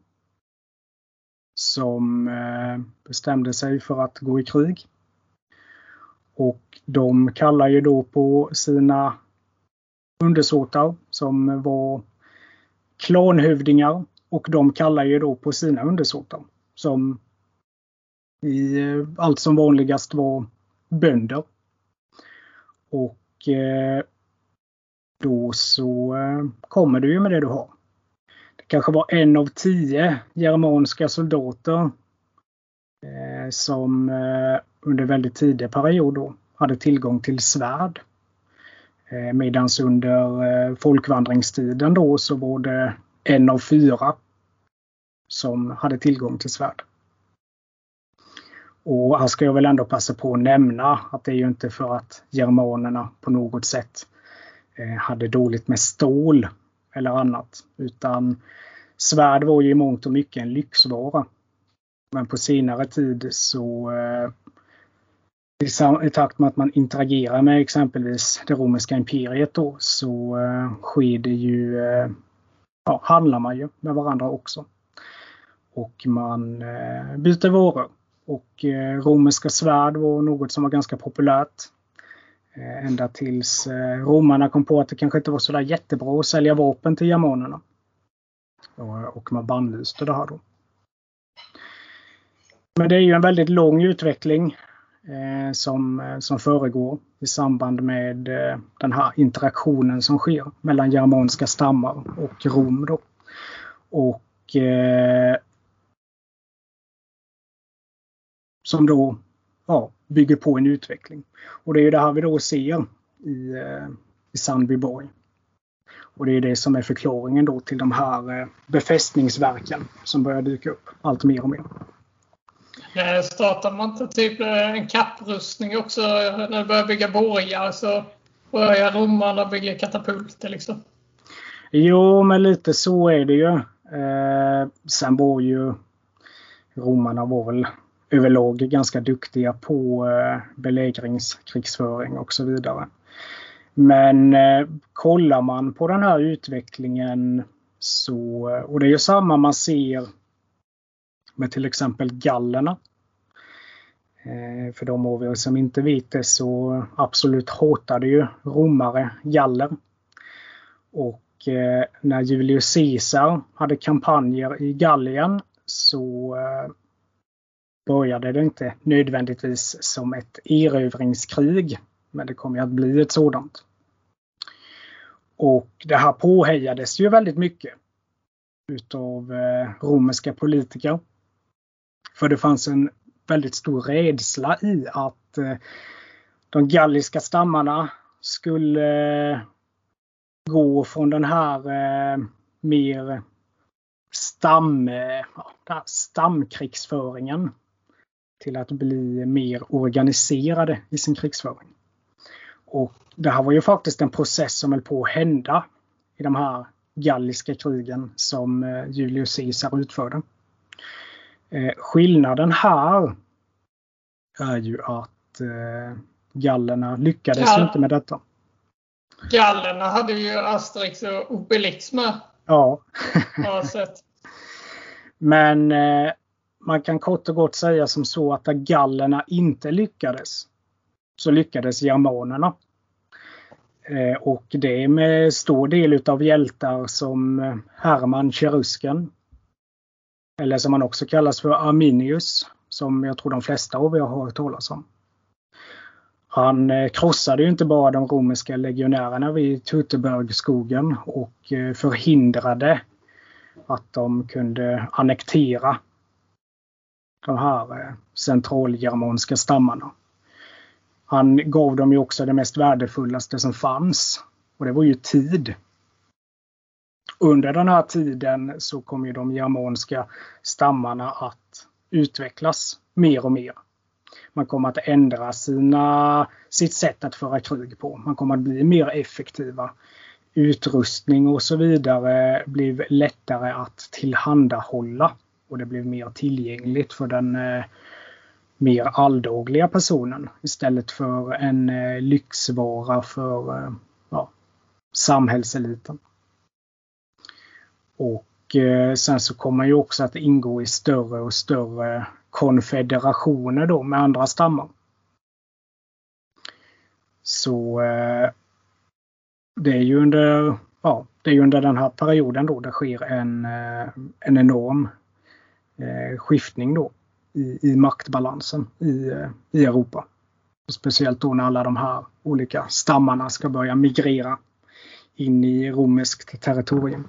som eh, bestämde sig för att gå i krig. Och de kallar ju då på sina undersåtar som var klanhövdingar och de kallar ju då på sina undersåtar som i eh, allt som vanligast var bönder. Och eh, då så eh, kommer du ju med det du har. Det kanske var en av tio germanska soldater eh, som eh, under väldigt tidig period då hade tillgång till svärd. Eh, medans under eh, folkvandringstiden då så var det en av fyra som hade tillgång till svärd. Och här ska jag väl ändå passa på att nämna att det är ju inte för att germanerna på något sätt eh, hade dåligt med stål eller annat. Utan svärd var ju i mångt och mycket en lyxvara. Men på senare tid så eh, i takt med att man interagerar med exempelvis det romerska imperiet då så eh, sker det ju, eh, ja, handlar man ju med varandra också. Och man eh, byter varor. Och eh, romerska svärd var något som var ganska populärt. Eh, ända tills eh, romarna kom på att det kanske inte var så där jättebra att sälja vapen till germanerna. Och, och man bannlyste det här då. Men det är ju en väldigt lång utveckling eh, som, som föregår i samband med eh, den här interaktionen som sker mellan germanska stammar och Rom då. Och eh, som då ja, bygger på en utveckling. Och det är ju det här vi då ser i, eh, i Sandbyborg. Och det är det som är förklaringen då till de här eh, befästningsverken som börjar dyka upp allt mer och mer. Startar man inte typ en kapprustning också när det börjar bygga borgar så börjar romarna bygga katapulter liksom? Jo, men lite så är det ju. Eh, sen var ju romarna var väl överlag är ganska duktiga på eh, belägringskrigsföring och så vidare. Men eh, kollar man på den här utvecklingen så, och det är ju samma man ser med till exempel gallerna. Eh, för de av er som inte vet det så absolut hatade ju romare galler. Och eh, när Julius Caesar hade kampanjer i Gallien så eh, började det inte nödvändigtvis som ett erövringskrig, men det kommer att bli ett sådant. Och det här påhejades ju väldigt mycket utav eh, romerska politiker. För det fanns en väldigt stor rädsla i att eh, de galliska stammarna skulle eh, gå från den här eh, mer stam, eh, ja, stamkrigsföringen till att bli mer organiserade i sin krigsföring. Och det här var ju faktiskt en process som höll på att hända i de här galliska krigen som eh, Julius Caesar utförde. Eh, skillnaden här är ju att eh, gallerna lyckades ja. inte med detta. Gallerna hade ju Asterix och Obelix med. Ja. Ja, sett. Men eh, man kan kort och gott säga som så att där gallerna inte lyckades så lyckades germanerna. Eh, och det är med stor del av hjältar som Hermann Cherusken. Eller som man också kallas för Arminius, som jag tror de flesta av er har hört talas om. Han eh, krossade ju inte bara de romerska legionärerna vid Teutoburgskogen och eh, förhindrade att de kunde annektera de här eh, centralgermanska stammarna. Han gav dem ju också det mest värdefullaste som fanns. Och det var ju tid. Under den här tiden så kommer ju de germanska stammarna att utvecklas mer och mer. Man kommer att ändra sina, sitt sätt att föra krig på. Man kommer att bli mer effektiva. Utrustning och så vidare blir lättare att tillhandahålla. Och det blir mer tillgängligt för den eh, mer alldagliga personen. Istället för en eh, lyxvara för eh, ja, samhällseliten. Och eh, sen så kommer ju också att ingå i större och större konfederationer då med andra stammar. Så eh, det är ju under, ja, det är under den här perioden då det sker en, eh, en enorm eh, skiftning då i, i maktbalansen i, eh, i Europa. Och speciellt då när alla de här olika stammarna ska börja migrera in i romerskt territorium.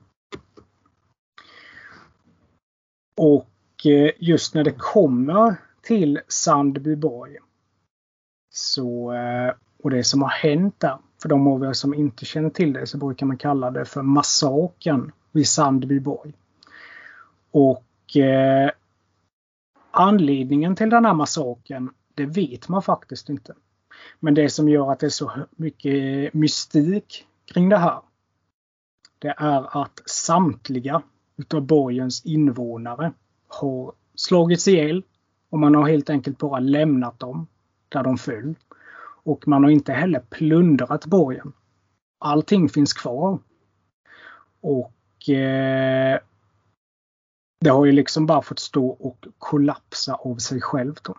Och just när det kommer till Sandbyborg så, och det som har hänt där, för de av er som inte känner till det så brukar man kalla det för massakern vid Sandbyborg. Och eh, anledningen till den här massakern, det vet man faktiskt inte. Men det som gör att det är så mycket mystik kring det här, det är att samtliga utav borgens invånare har slagits ihjäl och man har helt enkelt bara lämnat dem där de föll. Och man har inte heller plundrat borgen. Allting finns kvar. Och eh, det har ju liksom bara fått stå och kollapsa av sig själv då.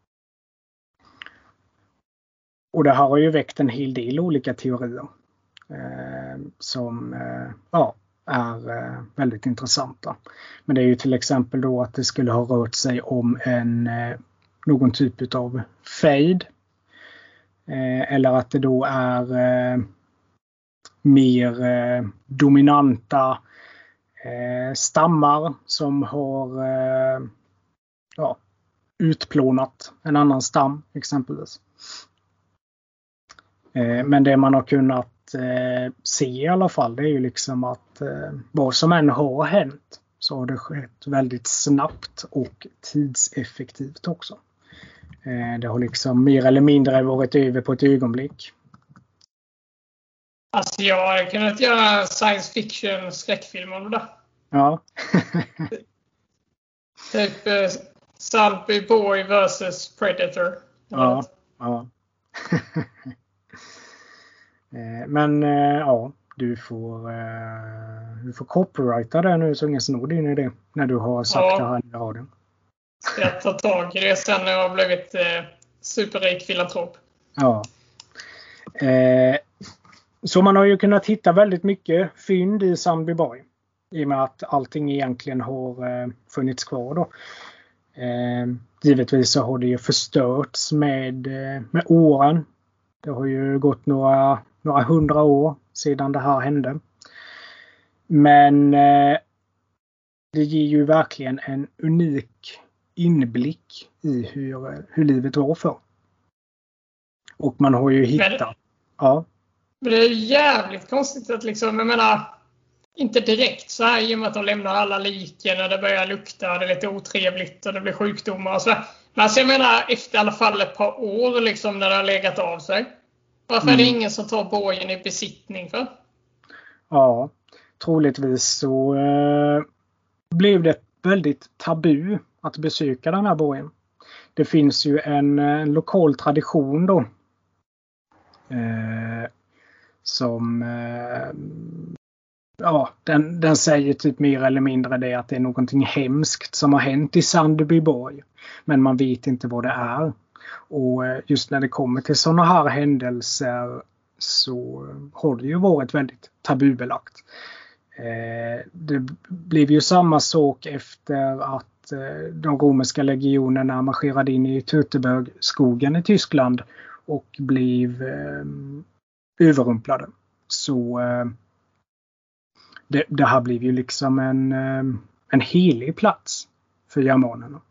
Och det här har ju väckt en hel del olika teorier. Eh, som eh, ja, är eh, väldigt intressanta. Men det är ju till exempel då att det skulle ha rört sig om en eh, någon typ av fejd. Eh, eller att det då är eh, mer eh, dominanta eh, stammar som har eh, ja, utplånat en annan stam exempelvis. Eh, men det man har kunnat eh, se i alla fall, det är ju liksom att eh, vad som än har hänt så har det skett väldigt snabbt och tidseffektivt också. Eh, det har liksom mer eller mindre varit över på ett ögonblick. Alltså jag har kunnat göra science fiction skräckfilmer om det. Ja. Typ eh, Sandbyborg versus Predator. Ja, ja. Men ja, du får, du får copyrighta det nu så ingen snor din idé när du har sagt ja. Det här i radion. Ska jag ta tag i det sen när jag har blivit eh, superrik filantrop. Ja. Eh, så man har ju kunnat hitta väldigt mycket fynd i Sandbyborg. I och med att allting egentligen har eh, funnits kvar då. Eh, givetvis så har det ju förstörts med, med åren. Det har ju gått några, några hundra år sedan det här hände. Men eh, det ger ju verkligen en unik inblick i hur, hur livet var för. Och man har ju hittat... Men, ja. Men det är jävligt konstigt att liksom, jag menar, inte direkt så här i och med att de lämnar alla liken när det börjar lukta, det är lite otrevligt och det blir sjukdomar och så. Men alltså jag menar efter i alla fall ett par år liksom när det har legat av sig. Varför mm. är det ingen som tar borgen i besittning för? Ja, troligtvis så eh, blev det väldigt tabu att besöka den här borgen. Det finns ju en, en lokal tradition då. Eh, som eh, ja, den, den säger typ mer eller mindre det att det är någonting hemskt som har hänt i Sandbyborg. Men man vet inte vad det är. Och just när det kommer till sådana här händelser så har det ju varit väldigt tabubelagt. Eh, det blev ju samma sak efter att eh, de romerska legionerna marscherade in i Teutoburg-skogen i Tyskland och blev eh, överrumplade. Så eh, det, det här blev ju liksom en, eh, en helig plats för germanerna.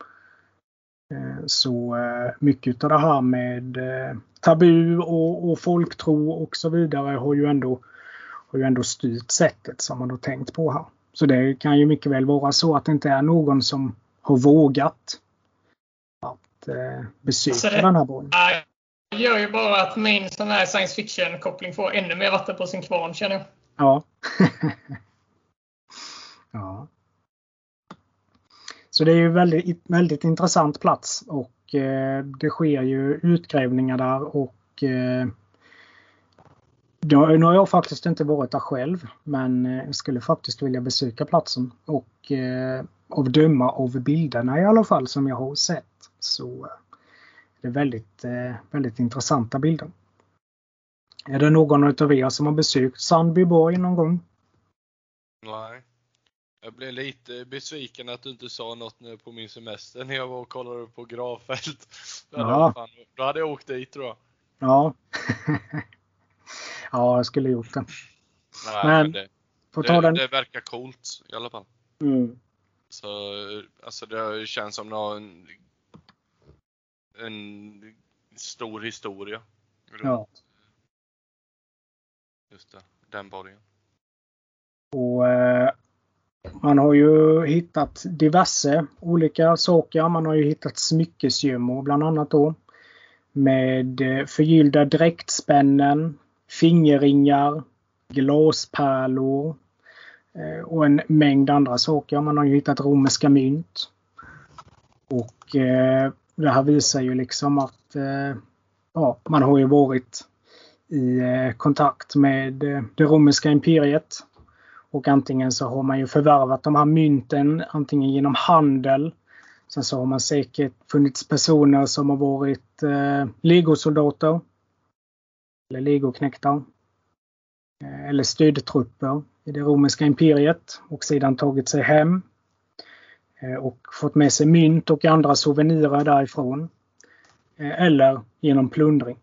Så mycket av det här med tabu och, och folktro och så vidare har ju ändå, har ju ändå styrt sättet som man har tänkt på här. Så det kan ju mycket väl vara så att det inte är någon som har vågat att eh, besöka alltså det, den här borgen. Det gör ju bara att min sån här science fiction-koppling får ännu mer vatten på sin kvarn, känner jag. Ja. Ja. Så det är ju väldigt, väldigt intressant plats och eh, det sker ju utgrävningar där och eh, då, nu har jag faktiskt inte varit där själv, men eh, jag skulle faktiskt vilja besöka platsen och eh, av döma av bilderna i alla fall som jag har sett så eh, det är väldigt, eh, väldigt intressanta bilder. Är det någon av er som har besökt Sandbyborg någon gång? Nej. Jag blev lite besviken att du inte sa något nu på min semester när jag var och kollade på Gravfält. Då hade, ja. jag, fan, då hade jag åkt dit, tror jag. Ja. Ja, jag skulle gjort det. Nej, men, men det, det, den... det verkar coolt i alla fall. Mm. Så alltså det känns som någon, en stor historia. Ja. Just det, den borgen. Och eh, man har ju hittat diverse olika saker. Man har ju hittat smyckesgömmor bland annat då. Med förgyllda dräktspännen, fingerringar, glaspärlor eh, och en mängd andra saker. Man har ju hittat romerska mynt. Och eh, det här visar ju liksom att eh, ja, man har ju varit i eh, kontakt med eh, det romerska imperiet. Och antingen så har man ju förvärvat de här mynten antingen genom handel. Sen så har man säkert funnits personer som har varit eh, legosoldater. Eller legoknäktar. Eh, eller stödtrupper i det romerska imperiet. Och sedan tagit sig hem. Eh, och fått med sig mynt och andra souvenirer därifrån. Eh, eller genom plundring.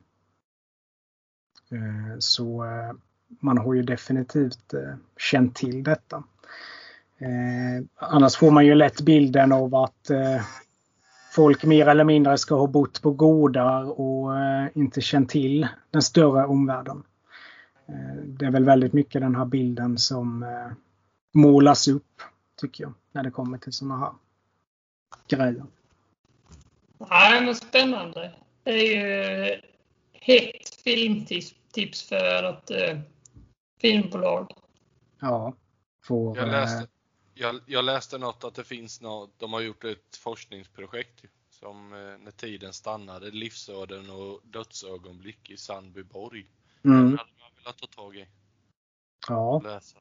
Eh, så... Eh, Man har ju definitivt eh, känt till detta. Eh, annars får man ju lätt bilden av att eh, folk mer eller mindre ska ha bott på gårdar och eh, inte känt till den större omvärlden. Eh, det är väl väldigt mycket den här bilden som eh, målas upp, tycker jag, när det kommer till sådana här grejer. Nej, men spännande. Det är ju hett filmtips för att eh... filmbolag. Ja. Får, jag, läste, jag, jag läste något att det finns något, de har gjort ett forskningsprojekt som när tiden stannade, livsöden och dödsögonblick i Sandbyborg. Mm. Den hade man velat ta tag i. Ja. Läsa.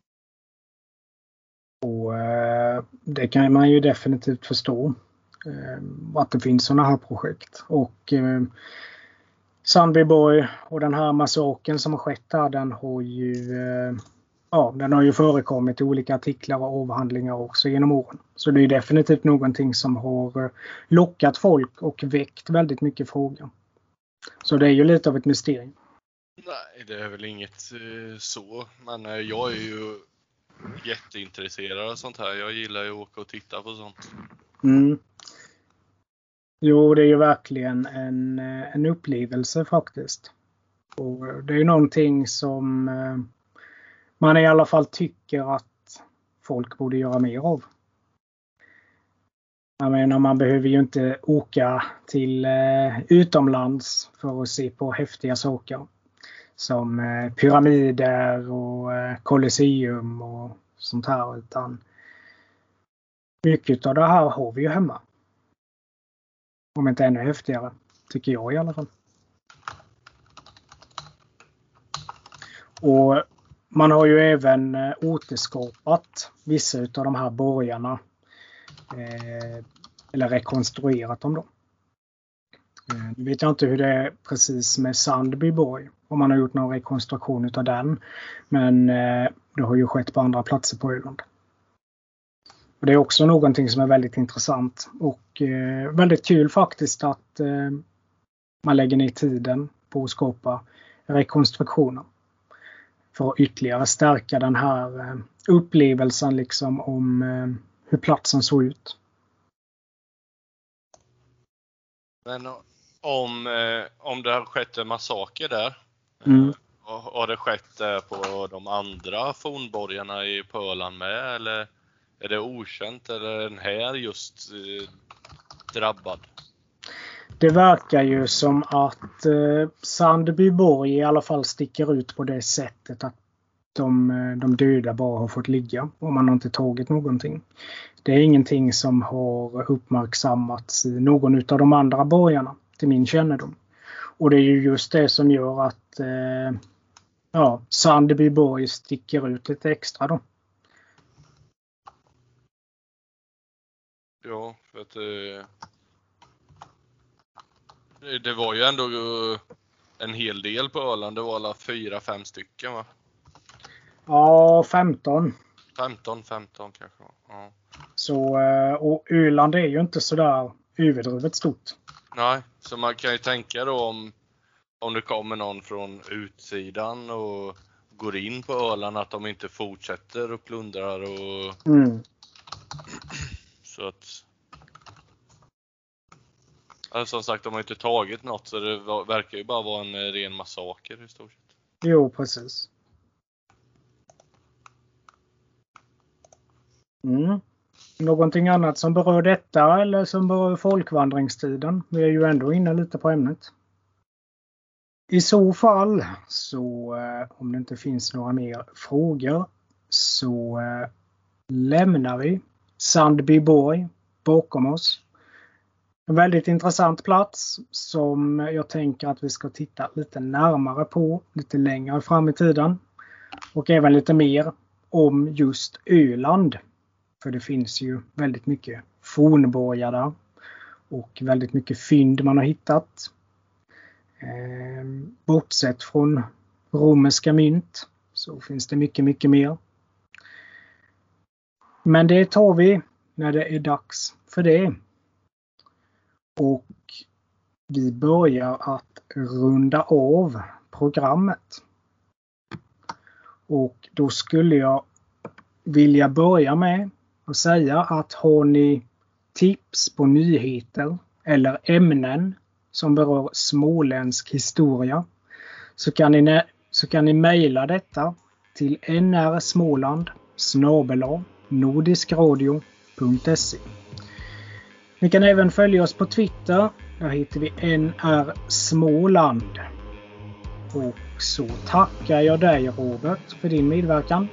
Och eh, det kan man ju definitivt förstå. Eh, att det finns sådana här projekt. Och eh, Sandbyborg och den här massaken som har skett där, den har ju eh, ja, den har ju förekommit i olika artiklar och avhandlingar också genom åren. Så det är definitivt någonting som har lockat folk och väckt väldigt mycket frågor. Så det är ju lite av ett mysterium. Nej, det är väl inget eh, så, men eh, jag är ju jätteintresserad av sånt här. Jag gillar ju att åka och titta på sånt. Mm. Jo, det är ju verkligen en, en upplevelse faktiskt. Och det är ju någonting som eh, man i alla fall tycker att folk borde göra mer av. Jag menar, man behöver ju inte åka till eh, utomlands för att se på häftiga saker. Som eh, pyramider och eh, Colosseum och sånt här. Utan mycket av det här har vi ju hemma. Om inte ännu häftigare, tycker jag i alla fall. Och man har ju även eh, återskapat vissa av de här borgarna. Eh, eller rekonstruerat dem då. Eh, nu vet jag inte hur det är precis med Sandbyborg. Om man har gjort någon rekonstruktion av den. Men eh, det har ju skett på andra platser på Öland. Och det är också någonting som är väldigt intressant. Och eh, väldigt kul faktiskt att eh, man lägger ner tiden på att skapa rekonstruktioner. För att ytterligare stärka den här eh, upplevelsen liksom om eh, hur platsen såg ut. Men om, eh, om det har skett en massaker där. Mm. Eh, Har det skett på de andra fornborgarna i Pöland med, eller är det okänt, eller är den här just eh, drabbad? Det verkar ju som att eh, Sandbyborg i alla fall sticker ut på det sättet att de, de döda bara har fått ligga och man har inte tagit någonting. Det är ingenting som har uppmärksammats i någon av de andra borgarna till min kännedom. Och det är ju just det som gör att eh, ja, Sandbyborg sticker ut lite extra då. Ja, för att eh, det var ju ändå en hel del på Öland. Det var alla fyra, fem stycken, va? Ja, femton. femton, femton kanske. Ja. Så, och Öland är ju inte så där överdrivet stort. Nej, så man kan ju tänka då om, om det kommer någon från utsidan och går in på Öland att de inte fortsätter och plundrar och mm. så att alltså, som sagt, de har inte tagit något, så det verkar ju bara vara en ren massaker i stort sett. Jo, precis. Mm. Någonting annat som berör detta eller som berör folkvandringstiden? Vi är ju ändå inne lite på ämnet. I så fall, så eh, om det inte finns några mer frågor, så eh, lämnar vi Sandbyborg bakom oss. En väldigt intressant plats som jag tänker att vi ska titta lite närmare på lite längre fram i tiden. Och även lite mer om just Öland. För det finns ju väldigt mycket fornborgar där. Och väldigt mycket fynd man har hittat. Eh, bortsett från romerska mynt så finns det mycket, mycket mer. Men det tar vi när det är dags för det. Och vi börjar att runda av programmet. Och då skulle jag vilja börja med att säga att har ni tips på nyheter eller ämnen som berör småländsk historia, så kan ni, så kan ni mejla detta till nrsmåland snabel-a nordiskradio punkt se. Ni kan även följa oss på Twitter. Där heter vi N R Småland. Och så tackar jag dig, Robert, för din medverkan.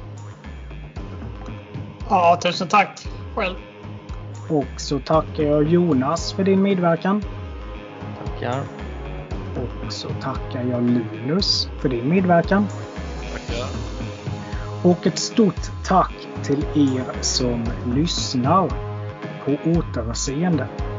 Ja, tusen tack själv. Och så tackar jag Jonas för din medverkan. Tackar. Och så tackar jag Linus för din medverkan. Tackar. Och ett stort tack till er som lyssnar. På återseende.